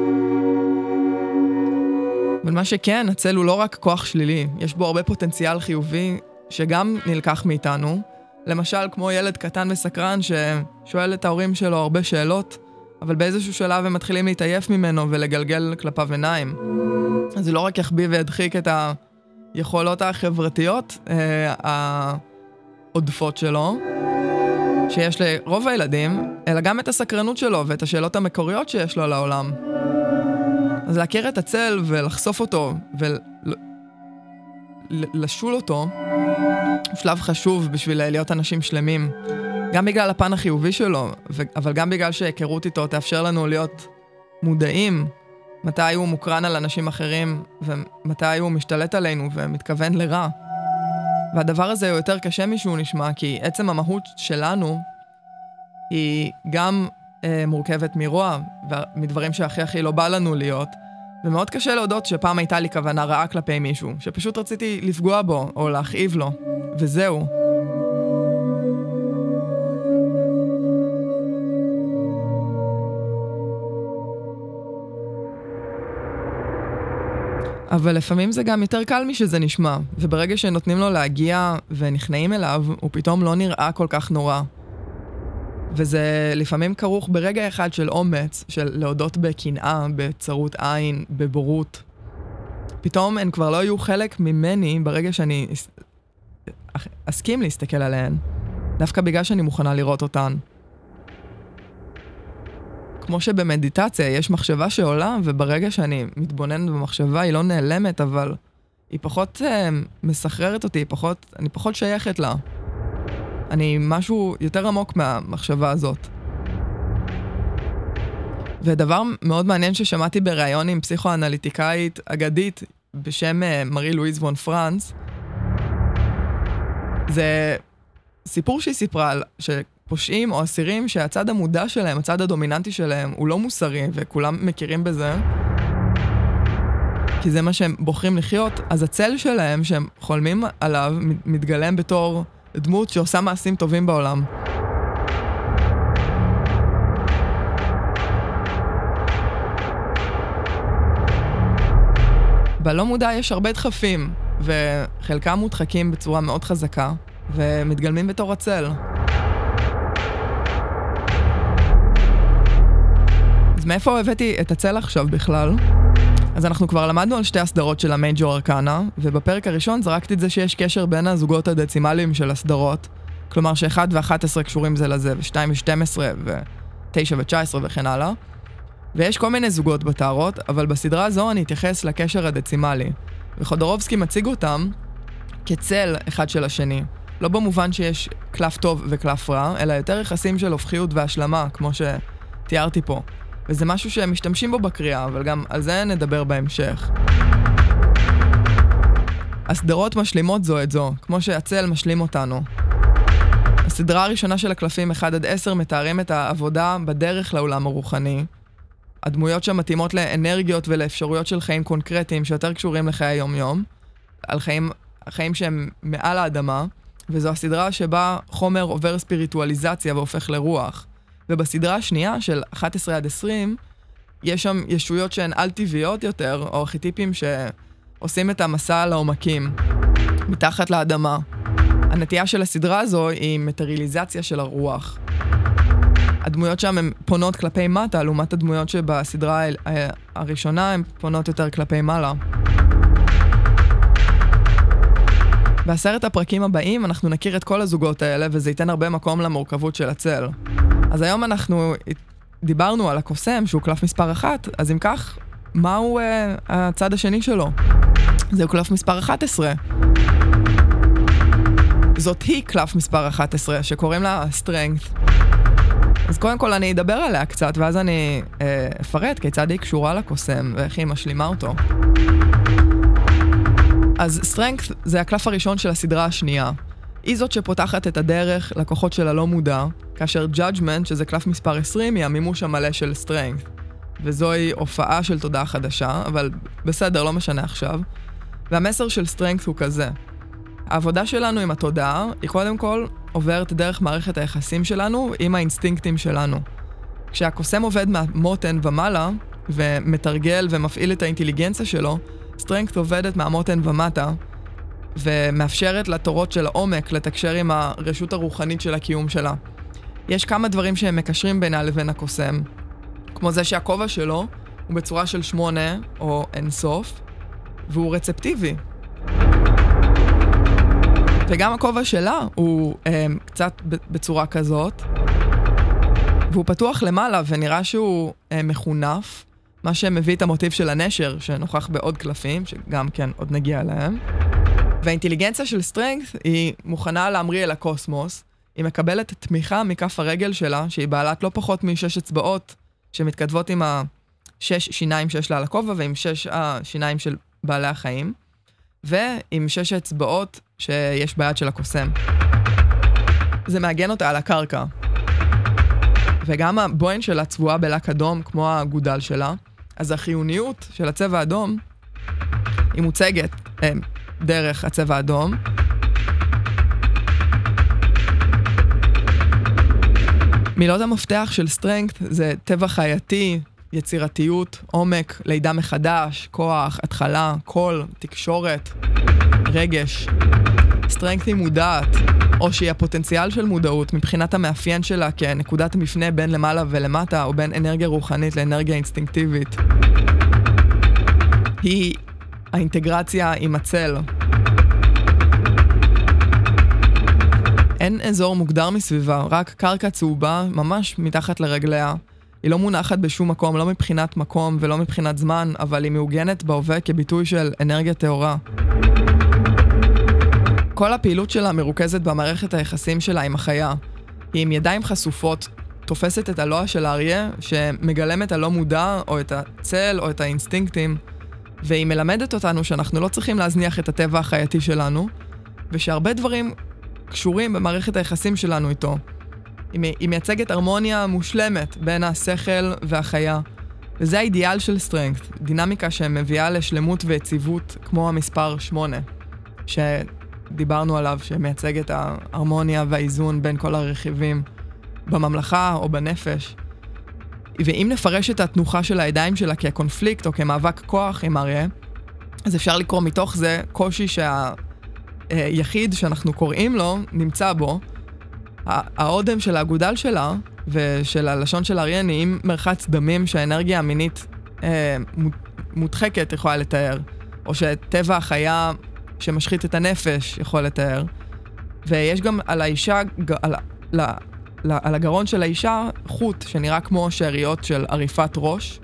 אבל מה שכן, הצל הוא לא רק כוח שלילי, יש בו הרבה פוטנציאל חיובי שגם נלקח מאיתנו, למשל כמו ילד קטן וסקרן ששואל את ההורים שלו הרבה שאלות, אבל באיזשהו שלב הם מתחילים להתעייף ממנו ולגלגל כלפיו עיניים. אז זה לא רק יחביא והדחיק את היכולות החברתיות העודפות שלו, שיש לרוב הילדים, אלא גם את הסקרנות שלו ואת השאלות המקוריות שיש לו לעולם. אז להכיר את הצל ולחשוף אותו ולשול אותו, הוא שלב חשוב בשביל להיות אנשים שלמים. גם בגלל הפן החיובי שלו, אבל גם בגלל שהיכרות איתו תאפשר לנו להיות מודעים מתי הוא מוקרן על אנשים אחרים ומתי הוא משתלט עלינו ומתכוון לרע. והדבר הזה הוא יותר קשה משהו נשמע, כי עצם המהות שלנו היא גם מורכבת מרוע ומדברים שהכי לא בא לנו להיות, ומאוד קשה להודות שפעם הייתה לי כוונה רעה כלפי מישהו, שפשוט רציתי לפגוע בו או להכאיב לו, וזהו. אבל לפעמים זה גם יותר קל משזה נשמע, וברגע שנותנים לו להגיע ונכנעים אליו, הוא פתאום לא נראה כל כך נורא. וזה לפעמים כרוך ברגע אחד של אומץ, של להודות בקנאה, בצרות עין, בבורות. פתאום הן כבר לא יהיו חלק ממני ברגע שאני אסכים להסתכל עליהן, דווקא בגלל שאני מוכנה לראות אותן. כמו שבמדיטציה יש מחשבה שעולה, וברגע שאני מתבוננת במחשבה היא לא נעלמת, אבל היא פחות מסחררת אותי, אני פחות שייכת לה. אני משהו יותר עמוק מהמחשבה הזאת. ודבר מאוד מעניין ששמעתי בראיון עם פסיכואנליטיקאית אגדית בשם מארי לואיז וון פרנס, זה סיפור שהיא סיפרה על שפושעים או אסירים שהצד המודע שלהם, הצד הדומיננטי שלהם, הוא לא מוסרי, וכולם מכירים בזה, כי זה מה שהם בוחרים לחיות, אז הצל שלהם שהם חולמים עליו מתגלם בתור דמות שעושה מעשים טובים בעולם. בלא מודע יש הרבה דחפים, וחלקם מודחקים בצורה מאוד חזקה, ומתגלמים בתור הצל. אז מאיפה הבאתי את הצל עכשיו בכלל? אז אנחנו כבר למדנו על שתי הסדרות של המייג'ור ארקנה, ובפרק הראשון זרקתי את זה שיש קשר בין הזוגות הדצימליים של הסדרות, כלומר ש1 ו11 קשורים זה לזה, ו2 ו12 ו9 ו19 וכן הלאה. ויש כל מיני זוגות בתארות, אבל בסדרה הזו אני אתייחס לקשר הדצימלי, וחודורובסקי מציג אותם כצל אחד של השני. לא במובן שיש קלף טוב וקלף רע, אלא יותר יחסים של הופכיות והשלמה, כמו שתיארתי פה. וזה משהו שהם משתמשים בו בקריאה, אבל גם על זה נדבר בהמשך. הסדרות משלימות זו את זו, כמו שהצל משלים אותנו. הסדרה הראשונה של הקלפים 1-10 מתארים את העבודה בדרך לעולם הרוחני. הדמויות שמתאימות לאנרגיות ולאפשרויות של חיים קונקרטיים שיותר קשורים לחיי היום-יום, על חיים שהם מעל האדמה, וזו הסדרה שבה חומר עובר ספיריטואליזציה והופך לרוח. ובסדרה השנייה של 11-20, יש שם ישויות שהן על-טבעיות יותר, או ארכיטיפים שעושים את המסע לעומקים, מתחת לאדמה. הנטייה של הסדרה הזו היא מטריליזציה של הרוח. הדמויות שם הן פונות כלפי מטה, לעומת הדמויות שבסדרה הראשונה הן פונות יותר כלפי מעלה. בעשרת הפרקים הבאים אנחנו נכיר את כל הזוגות האלה, וזה ייתן הרבה מקום למורכבות של הצל. אז היום אנחנו דיברנו על הקוסם, שהוא קלף מספר 1, אז אם כך, מהו הצד השני שלו? זהו קלף מספר 11. זאת היא קלף מספר 11, שקוראים לה Strength. אז קודם כל אני אדבר עליה קצת, ואז אני אפרט כיצד היא קשורה לקוסם, ואיך היא משלימה אותו. אז Strength זה הקלף הראשון של הסדרה השנייה. היא זאת שפותחת את הדרך לכוחות של הלא מודע, כאשר Judgment, שזה קלף מספר 20, היא המימוש המלא של Strength. וזוהי הופעה של תודעה חדשה, אבל בסדר, לא משנה עכשיו. והמסר של Strength הוא כזה. העבודה שלנו עם התודעה היא קודם כל עוברת דרך מערכת היחסים שלנו עם האינסטינקטים שלנו. כשהקוסם עובד מהמותן ומעלה ומתרגל ומפעיל את האינטליגנציה שלו, Strength עובדת מהמותן ומטה ומאפשרת לתורות של העומק לתקשר עם הרשות הרוחנית של הקיום שלה. יש כמה דברים שהם מקשרים בינה לבין הקוסם, כמו זה שהכובע שלו הוא בצורה של 8 או אינסוף, והוא רצפטיבי. וגם הכובע שלה הוא קצת בצורה כזאת, והוא פתוח למעלה ונראה שהוא מחונף, מה שמביא את המוטיב של הנשר שנוכח בעוד קלפים, שגם כן עוד נגיע אליהם. והאינטליגנציה של Strength היא מוכנה להמריא אל הקוסמוס, היא מקבלת תמיכה מכף הרגל שלה, שהיא בעלת לא פחות מ6 אצבעות, שמתכתבות עם 6 שיניים שיש לה על הכובע, ועם 6 השיניים של בעלי החיים, ועם 6 אצבעות שיש ביד של הקוסם. זה מעגן אותה על הקרקע. וגם הבוין שלה צבועה בלק אדום, כמו הגודל שלה, אז החיוניות של הצבע האדום היא מוצגת דרך הצבע האדום. מילות המפתח של Strength זה טבע חייתי, יצירתיות, עומק, לידה מחדש, כוח, התחלה, קול, תקשורת, רגש. Strength היא מודעת, או שהיא הפוטנציאל של מודעות מבחינת המאפיין שלה כנקודת מפנה בין למעלה ולמטה, או בין אנרגיה רוחנית לאנרגיה אינסטינקטיבית. היא האינטגרציה עם הצל. אין אזור מוגדר מסביבה, רק קרקע צהובה ממש מתחת לרגליה. היא לא מונחת בשום מקום, לא מבחינת מקום ולא מבחינת זמן, אבל היא מעוגנת בהווה כביטוי של אנרגיה טהורה. כל הפעילות שלה מרוכזת במערכת היחסים שלה עם החיה. היא עם ידיים חשופות, תופסת את הלוע של האריה, שמגלם את הלא מודע, או את הצל, או את האינסטינקטים, והיא מלמדת אותנו שאנחנו לא צריכים להזניח את הטבע החייתי שלנו, ושהרבה דברים קשורים במערכת היחסים שלנו איתו. היא מייצגת הרמוניה מושלמת בין השכל והחיה, וזה האידיאל של Strength, דינמיקה שמביאה לשלמות ויציבות כמו המספר 8, שדיברנו עליו, שמייצג את ההרמוניה והאיזון בין כל הרכיבים בממלכה או בנפש. ואם נפרש את התנוחה של הידיים שלה כקונפליקט או כמאבק כוח עם אריה, אז אפשר לקרוא מתוך זה קושי שהיחיד שאנחנו קוראים לו נמצא בו. העודם של האגודל שלה ושל הלשון של אריה נעים מרחץ דמים שהאנרגיה המינית מודחקת יכולה לתאר, או שטבע החיה שמשחית את הנפש יכול לתאר. ויש גם על האישה, על הגרון של האישה חוט שנראה כמו שאריות של עריפת ראש,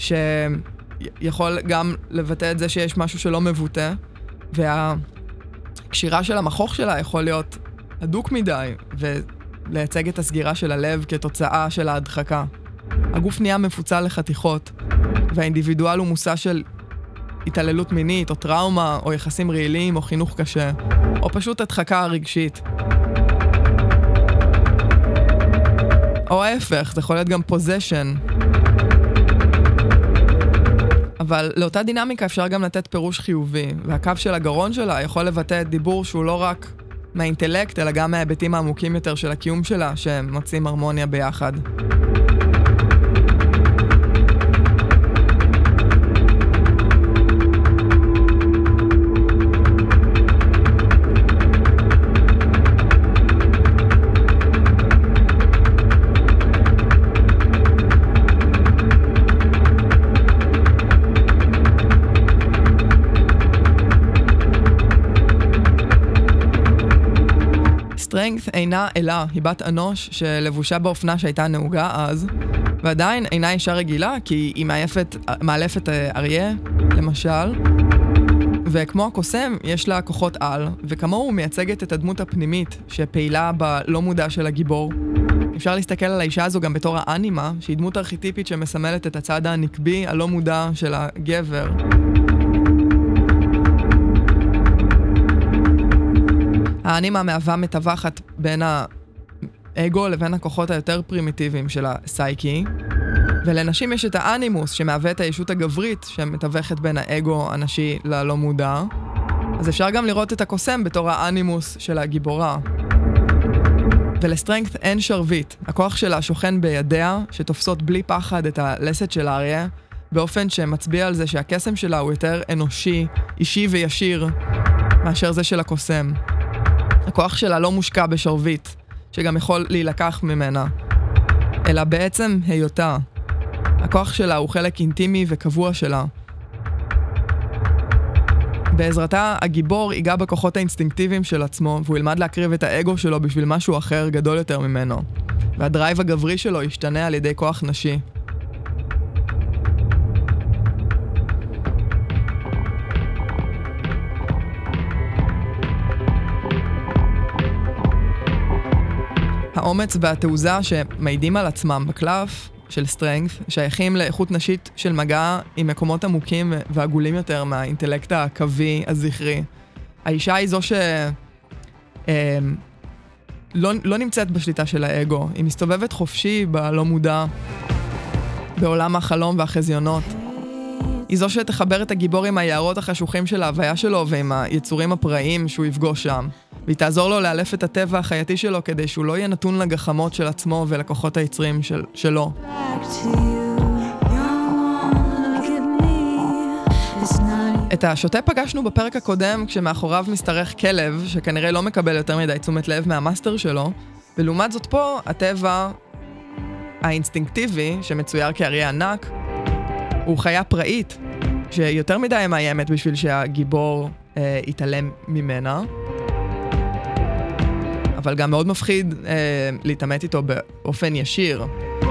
שיכול גם לבטא את זה שיש משהו שלא מבוטא, הקשירה של המחוך שלה יכול להיות הדוק מדי, ולייצג את הסגירה של הלב כתוצאה של ההדחקה. הגוף נהיה מפוצל לחתיכות, והאינדיבידואל הוא מושא של התעללות מינית, או טראומה, או יחסים רעילים, או חינוך קשה, או פשוט הדחקה רגשית. או ההפך, זה יכול להיות גם פוזיישן. אבל לאותה דינמיקה אפשר גם לתת פירוש חיובי, והקו של הגרון שלה יכול לבטא דיבור שהוא לא רק מהאינטלקט, אלא גם מההיבטים העמוקים יותר של הקיום שלה, שהם מוצאים הרמוניה ביחד. סטרנגת' אינה אלה, היא בת אנוש שלבושה באופנה שהייתה נהוגה אז, ועדיין אינה אישה רגילה, כי היא מאלפת אריה, למשל, וכמו הקוסם, יש לה כוחות על, וכמוהו מייצגת את הדמות הפנימית שפעילה בלא מודע של הגיבור. אפשר להסתכל על האישה הזו גם בתור האנימה, שהיא דמות ארכיטיפית שמסמלת את הצד הנקבי, הלא מודע של הגבר. האנימה מהווה מתווכת בין האגו לבין הכוחות היותר פרימיטיביים של הסייקי, ולנשים יש את האנימוס שמהווה את הישות הגברית שמתווכת בין האגו הנשי ללא מודע. אז אפשר גם לראות את הקוסם בתור האנימוס של הגיבורה. ולסטרנגת' אין שרביט, הכוח שלה שוכן בידיה שתופסות בלי פחד את הלסת של האריה, באופן שמצביע על זה שהקסם שלה הוא יותר אנושי, אישי וישיר, מאשר זה של הקוסם. הכוח שלה לא מושקע בשרביט, שגם יכול להילקח ממנה, אלא בעצם היותה. הכוח שלה הוא חלק אינטימי וקבוע שלה. בעזרתה, הגיבור ייגע בכוחות האינסטינקטיביים של עצמו, והוא ילמד להקריב את האגו שלו בשביל משהו אחר גדול יותר ממנו. והדרייב הגברי שלו ישתנה על ידי כוח נשי. האומץ והתעוזה שמעידים על עצמם בקלף של סטרנגת' שייכים לאיכות נשית של מגע עם מקומות עמוקים ועגולים יותר מהאינטלקט הקווי, הזכרי. האישה היא זו לא נמצאת בשליטה של האגו, היא מסתובבת חופשי בלא מודע, בעולם החלום והחזיונות. היא זו שתחבר את הגיבור עם היערות החשוכים של ההוויה שלו ועם היצורים הפראיים שהוא יפגוש שם. והיא תעזור לו לאלף את הטבע החייתי שלו כדי שהוא לא יהיה נתון לגחמות של עצמו ולכוחות היצרים שלו. את השוטה פגשנו בפרק הקודם כשמאחוריו מסתרך כלב שכנראה לא מקבל יותר מדי תשומת לב מהמאסטר שלו, ולעומת זאת פה הטבע האינסטינקטיבי שמצויר כאריה ענק הוא חיה פראית שיותר מדי מאיימת בשביל שהגיבור יתעלם ממנה, אבל גם מאוד מפחיד להתעמת איתו באופן ישיר.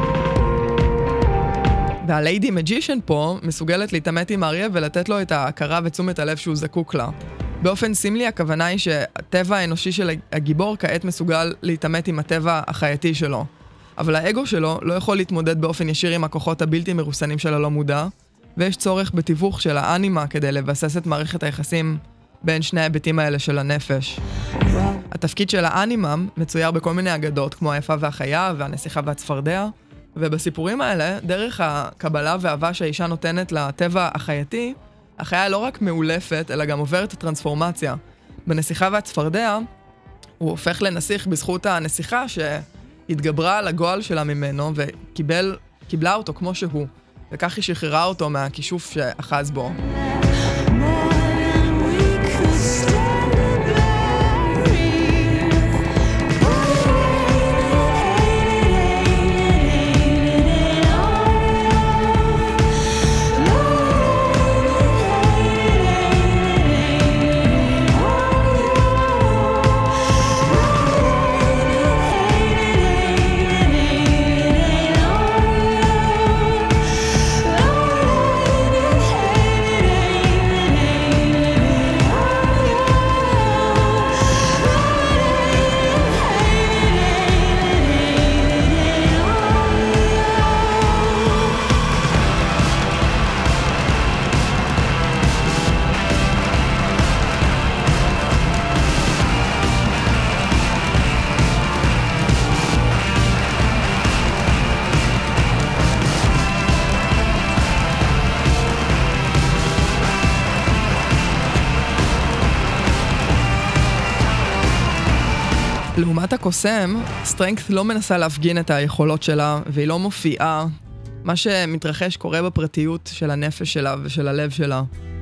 והליידי מג'ישן פה מסוגלת להתעמת עם האריה ולתת לו את ההכרה ותשומת הלב שהוא זקוק לה. באופן סמלי הכוונה היא שהטבע האנושי של הגיבור כעת מסוגל להתעמת עם הטבע החייתי שלו. אבל האגו שלו לא יכול להתמודד באופן ישיר עם הכוחות הבלתי מרוסנים של הלא מודע, ויש צורך בתיווך של האנימה כדי לבסס את מערכת היחסים בין שני ההיבטים האלה של הנפש. התפקיד של האנימה מצויר בכל מיני אגדות, כמו היפה והחיה והנסיכה והצפרדע, ובסיפורים האלה, דרך הקבלה והאהבה שהאישה נותנת לטבע החייתי, החיה לא רק מאולפת, אלא גם עוברת טרנספורמציה. בנסיכה והצפרדע, הוא הופך לנסיך בזכות הנסיכה שהתגברה על הגועל שלה ממנו, וקיבלה אותו כמו שהוא, וכך היא שחררה אותו מהכישוף שאחז בו. לעומת הקוסם, סטרנגת' לא מנסה להפגין את היכולות שלה, והיא לא מופיעה. מה שמתרחש קורה בפרטיות של הנפש שלה ושל הלב שלה.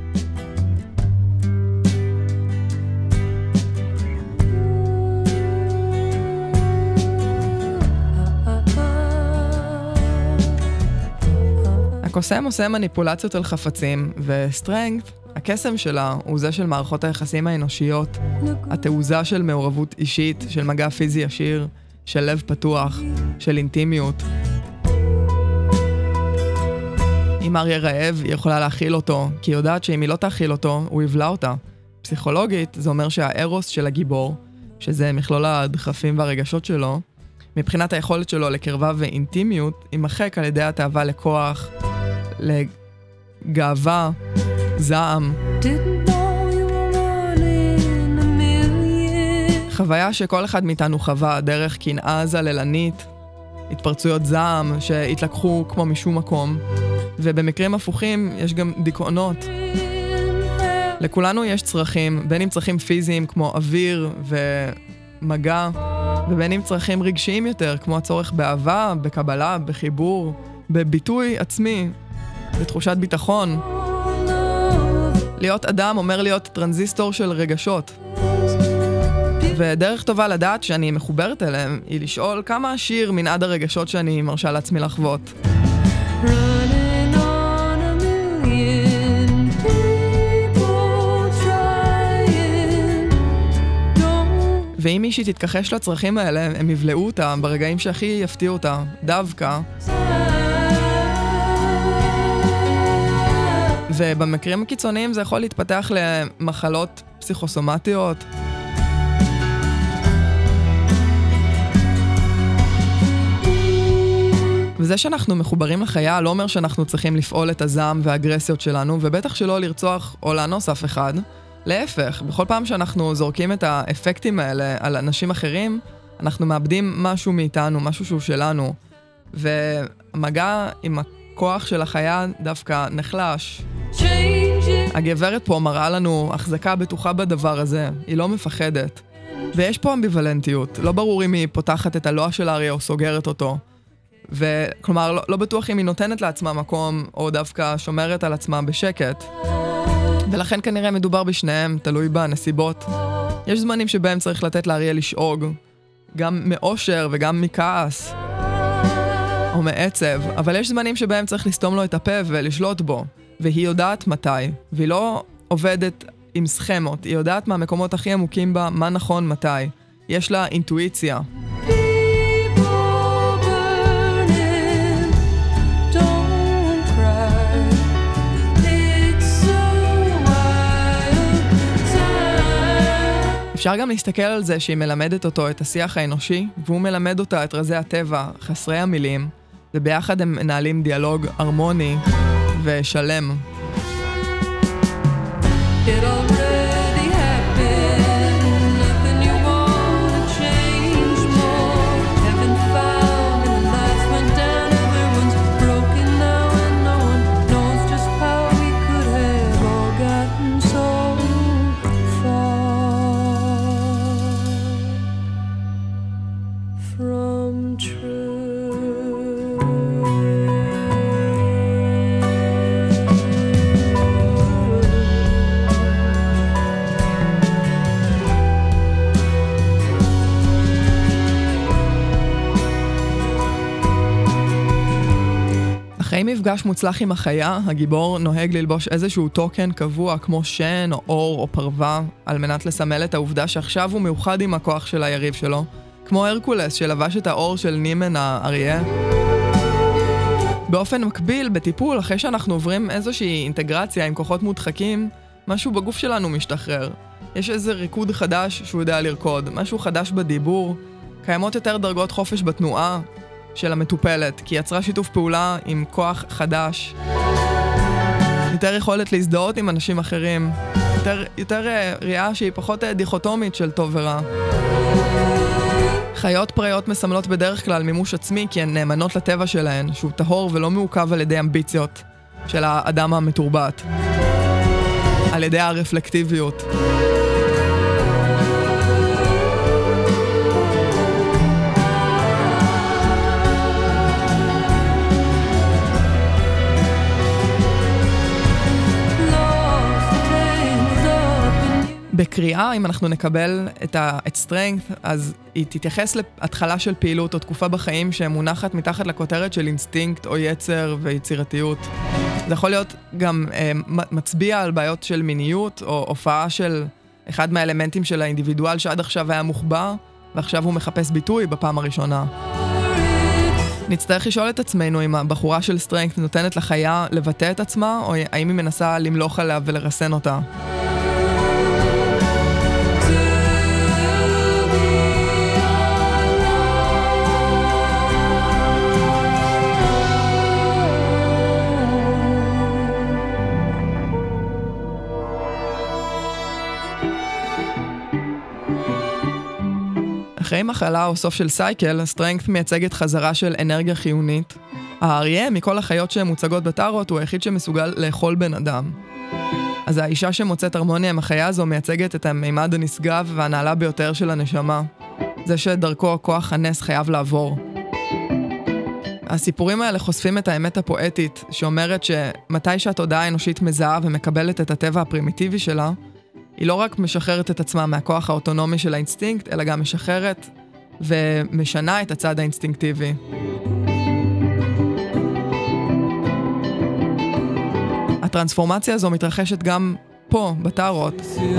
הקוסם עושה מניפולציות על חפצים, וסטרנגת', הקסם שלה הוא זה של מערכות היחסים האנושיות, התעוזה של מעורבות אישית, של מגע פיזי ישיר, של לב פתוח, של אינטימיות. אם אריה רעב, היא יכולה להכיל אותו, כי היא יודעת שאם היא לא תאכיל אותו, הוא יבלע אותה. פסיכולוגית, זה אומר שהארוס של הגיבור, שזה מכלול הדחפים והרגשות שלו, מבחינת היכולת שלו לקרבה ואינטימיות, יימחק על ידי התאווה לכוח, לגאווה, זעם. חוויה שכל אחד מאיתנו חווה דרך קנאה זללנית, התפרצויות זעם שהתלקחו כמו משום מקום, ובמקרים הפוכים יש גם דיכאונות. לכולנו יש צרכים, בין אם צרכים פיזיים כמו אוויר ומגע, ובין אם צרכים רגשיים יותר, כמו הצורך באהבה, בקבלה, בחיבור, בביטוי עצמי, בתחושת ביטחון. להיות אדם אומר להיות טרנזיסטור של רגשות. ודרך טובה לדעת שאני מחוברת אליהם, היא לשאול כמה עשיר מנעד הרגשות שאני מרשה לעצמי לחוות. ואם מישהי תתכחש לצרכים האלה, הם יבלעו אותה ברגעים שהכי יפתיעו אותה, דווקא. ובמקרים הקיצוניים זה יכול להתפתח למחלות פסיכוסומטיות. וזה שאנחנו מחוברים לחיה לא אומר שאנחנו צריכים לפעול את הזעם והאגרסיות שלנו, ובטח שלא לרצוח או לאנוס אף אחד. להפך, בכל פעם שאנחנו זורקים את האפקטים האלה על אנשים אחרים, אנחנו מאבדים משהו מאיתנו, משהו שהוא שלנו. והמגע עם הכוח של החיה דווקא נחלש. הגברת פה מראה לנו החזקה בטוחה בדבר הזה, היא לא מפחדת. ויש פה אמביוולנטיות, לא ברור אם היא פותחת את הלוע של האריה או סוגרת אותו. וכלומר, לא בטוח אם היא נותנת לעצמה מקום, או דווקא שומרת על עצמה בשקט. ולכן כנראה מדובר בשניהם, תלוי בנסיבות. יש זמנים שבהם צריך לתת לאריה לשאוג, גם מאושר וגם מכעס, או מעצב, אבל יש זמנים שבהם צריך לסתום לו את הפה ולשלוט בו, והיא יודעת מתי, והיא לא עובדת עם סכמות, היא יודעת מהמקומות הכי עמוקים בה, מה נכון מתי. יש לה אינטואיציה. אפשר גם להסתכל על זה שהיא מלמדת אותו את השיח האנושי, והוא מלמד אותה את רזי הטבע, חסרי המילים, וביחד הם מנהלים דיאלוג הרמוני ושלם. אחרי מפגש מוצלח עם החיה, הגיבור נוהג ללבוש איזשהו טוקן קבוע כמו שן או אור או פרווה, על מנת לסמל את העובדה שעכשיו הוא מאוחד עם הכוח של היריב שלו, כמו הרקולס שלבש את האור של נימן האריה. באופן מקביל, בטיפול, אחרי שאנחנו עוברים איזושהי אינטגרציה עם כוחות מודחקים, משהו בגוף שלנו משתחרר. יש איזה ריקוד חדש שהוא יודע לרקוד, משהו חדש בדיבור, קיימות יותר דרגות חופש בתנועה של המטופלת, כי יצרה שיתוף פעולה עם כוח חדש. יותר יכולת להזדהות עם אנשים אחרים, יותר ראייה שהיא פחות דיכוטומית של טוב ורע. חיות פראיות מסמלות בדרך כלל מימוש עצמי כי הן נאמנות לטבע שלהן, שהוא טהור ולא מעוקב על ידי אמביציות של האדם המתורבת, על ידי הרפלקטיביות. בקריאה, אם אנחנו נקבל את strength, אז היא תתייחס להתחלה של פעילות או תקופה בחיים שמונחת מתחת לכותרת של אינסטינקט או יצר ויצירתיות. זה יכול להיות גם מצביע על בעיות של מיניות או הופעה של אחד מהאלמנטים של האינדיבידואל שעד עכשיו היה מוחבא, ועכשיו הוא מחפש ביטוי בפעם הראשונה. נצטרך לשאול את עצמנו אם הבחורה של strength נותנת לחיה לבטא את עצמה, או האם היא מנסה למלוך עליה ולרסן אותה. אחרי מחלה או סוף של סייקל, strength מייצגת חזרה של אנרגיה חיונית. האריה, מכל החיות שמוצגות בטארוט, הוא היחיד שמסוגל לאכול בן אדם. אז האישה שמוצאת הרמוניה עם החיה הזו מייצגת את המימד הנשגב והנעלה ביותר של הנשמה. זה שדרכו כוח הנס חייב לעבור. הסיפורים האלה חושפים את האמת הפואטית, שאומרת שמתי שהתודעה האנושית מזהה ומקבלת את הטבע הפרימיטיבי שלה, היא לא רק משחררת את עצמה מהכוח האוטונומי של האינסטינקט, אלא גם משחררת ומשנה את הצד האינסטינקטיבי. הטרנספורמציה הזו מתרחשת גם פה, בטארוט.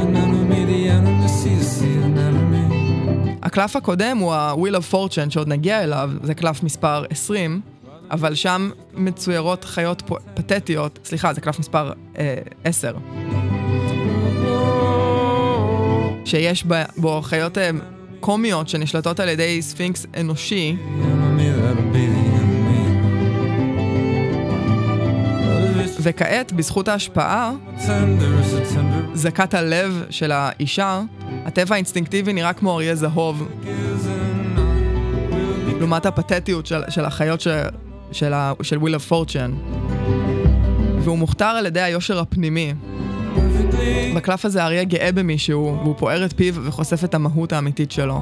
הקלף הקודם הוא ה-Wheel of Fortune, שעוד נגיע אליו, זה קלף מספר 20, אבל שם מצוירות חיות פתטיות, סליחה, זה קלף מספר 10. שיש בו חיות קומיות שנשלטות על ידי ספינקס אנושי. וכעת, בזכות ההשפעה, זקת הלב של האישה, הטבע האינסטינקטיבי נראה כמו אריה זהוב. לעומת הפתטיות של החיות של Wheel of Fortune. והוא מוכתר על ידי היושר הפנימי. בקלף הזה האריה גאה במישהו, והוא פוער את פיו וחושף את המהות האמיתית שלו.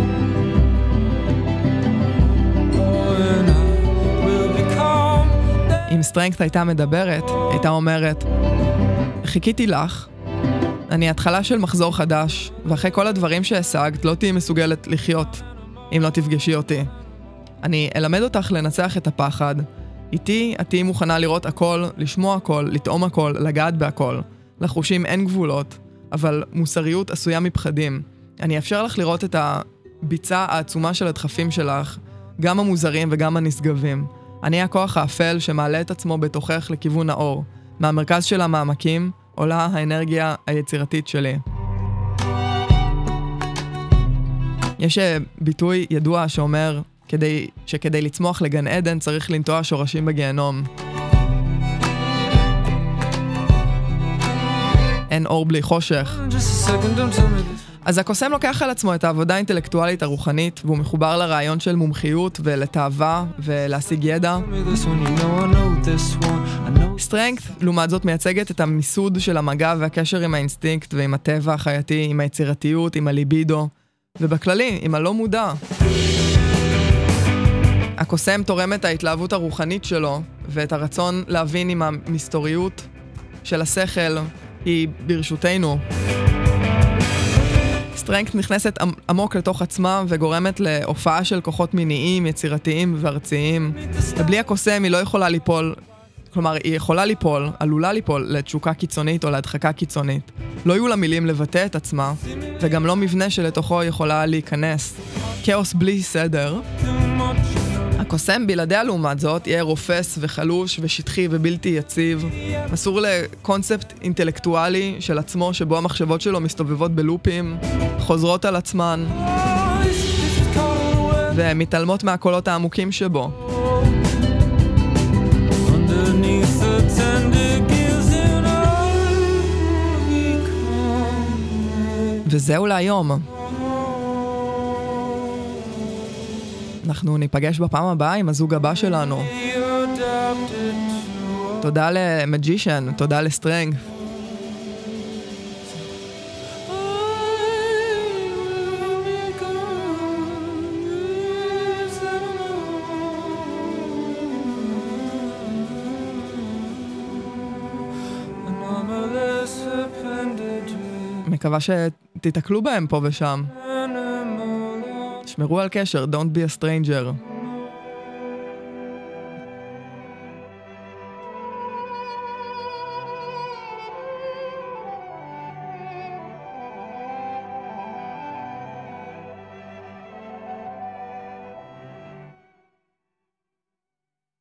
אם strength הייתה מדברת, הייתה אומרת, חיכיתי לך, אני התחלה של מחזור חדש, ואחרי כל הדברים שהשגת לא תהי מסוגלת לחיות אם לא תפגשי אותי. אני אלמד אותך לנצח את הפחד. איתי את תהי מוכנה לראות הכל, לשמוע הכל, לטעום הכל, לגעת בהכל. לחושים אין גבולות, אבל מוסריות עשויה מפחדים. אני אפשר לך לראות את הביצה העצומה של הדחפים שלך, גם המוזרים וגם הנשגבים. אני הכוח האפל שמעלה את עצמו בתוכך לכיוון האור. מהמרכז של המעמקים עולה האנרגיה היצירתית שלי. יש ביטוי ידוע שאומר שכדי לצמוח לגן עדן צריך לנטוע שורשים בגיהנום. אין אור בלי חושך. אז הקוסם לוקח על עצמו את העבודה האינטלקטואלית הרוחנית, והוא מחובר לרעיון של מומחיות ולתאווה ולהשיג ידע. strength, לעומת זאת, מייצגת את המיסוד של המגע והקשר עם האינסטינקט ועם הטבע החייתי, עם היצירתיות, עם הליבידו, ובכללי, עם הלא מודע. הקוסם תורם את ההתלהבות הרוחנית שלו, ואת הרצון להבין עם המסתוריות של השכל היא ברשותנו. strength נכנסת עמוק לתוך עצמה וגורמת להופעה של כוחות מיניים, יצירתיים וארציים. ובלי הקוסם היא לא יכולה ליפול, כלומר היא יכולה ליפול, עלולה ליפול לתשוקה קיצונית או להדחקה קיצונית. לא יהיו לה מילים לבטא את עצמה, וגם לא מבנה שלתוכו יכולה להיכנס. כאוס בלי סדר. הקוסם בלעדיה לעומת זאת יהיה רופס וחלוש ושטחי ובלתי יציב, מסור לקונספט אינטלקטואלי של עצמו שבו המחשבות שלו מסתובבות בלופים, חוזרות על עצמן ומתעלמות מהקולות העמוקים שבו. וזהו להיום. אנחנו ניפגש בפעם הבאה עם הזוג הבא שלנו. תודה למג'ישן, תודה לסטרנג. מקווה שתתקלו בהם פה ושם. שמרו על קשר, don't be a stranger.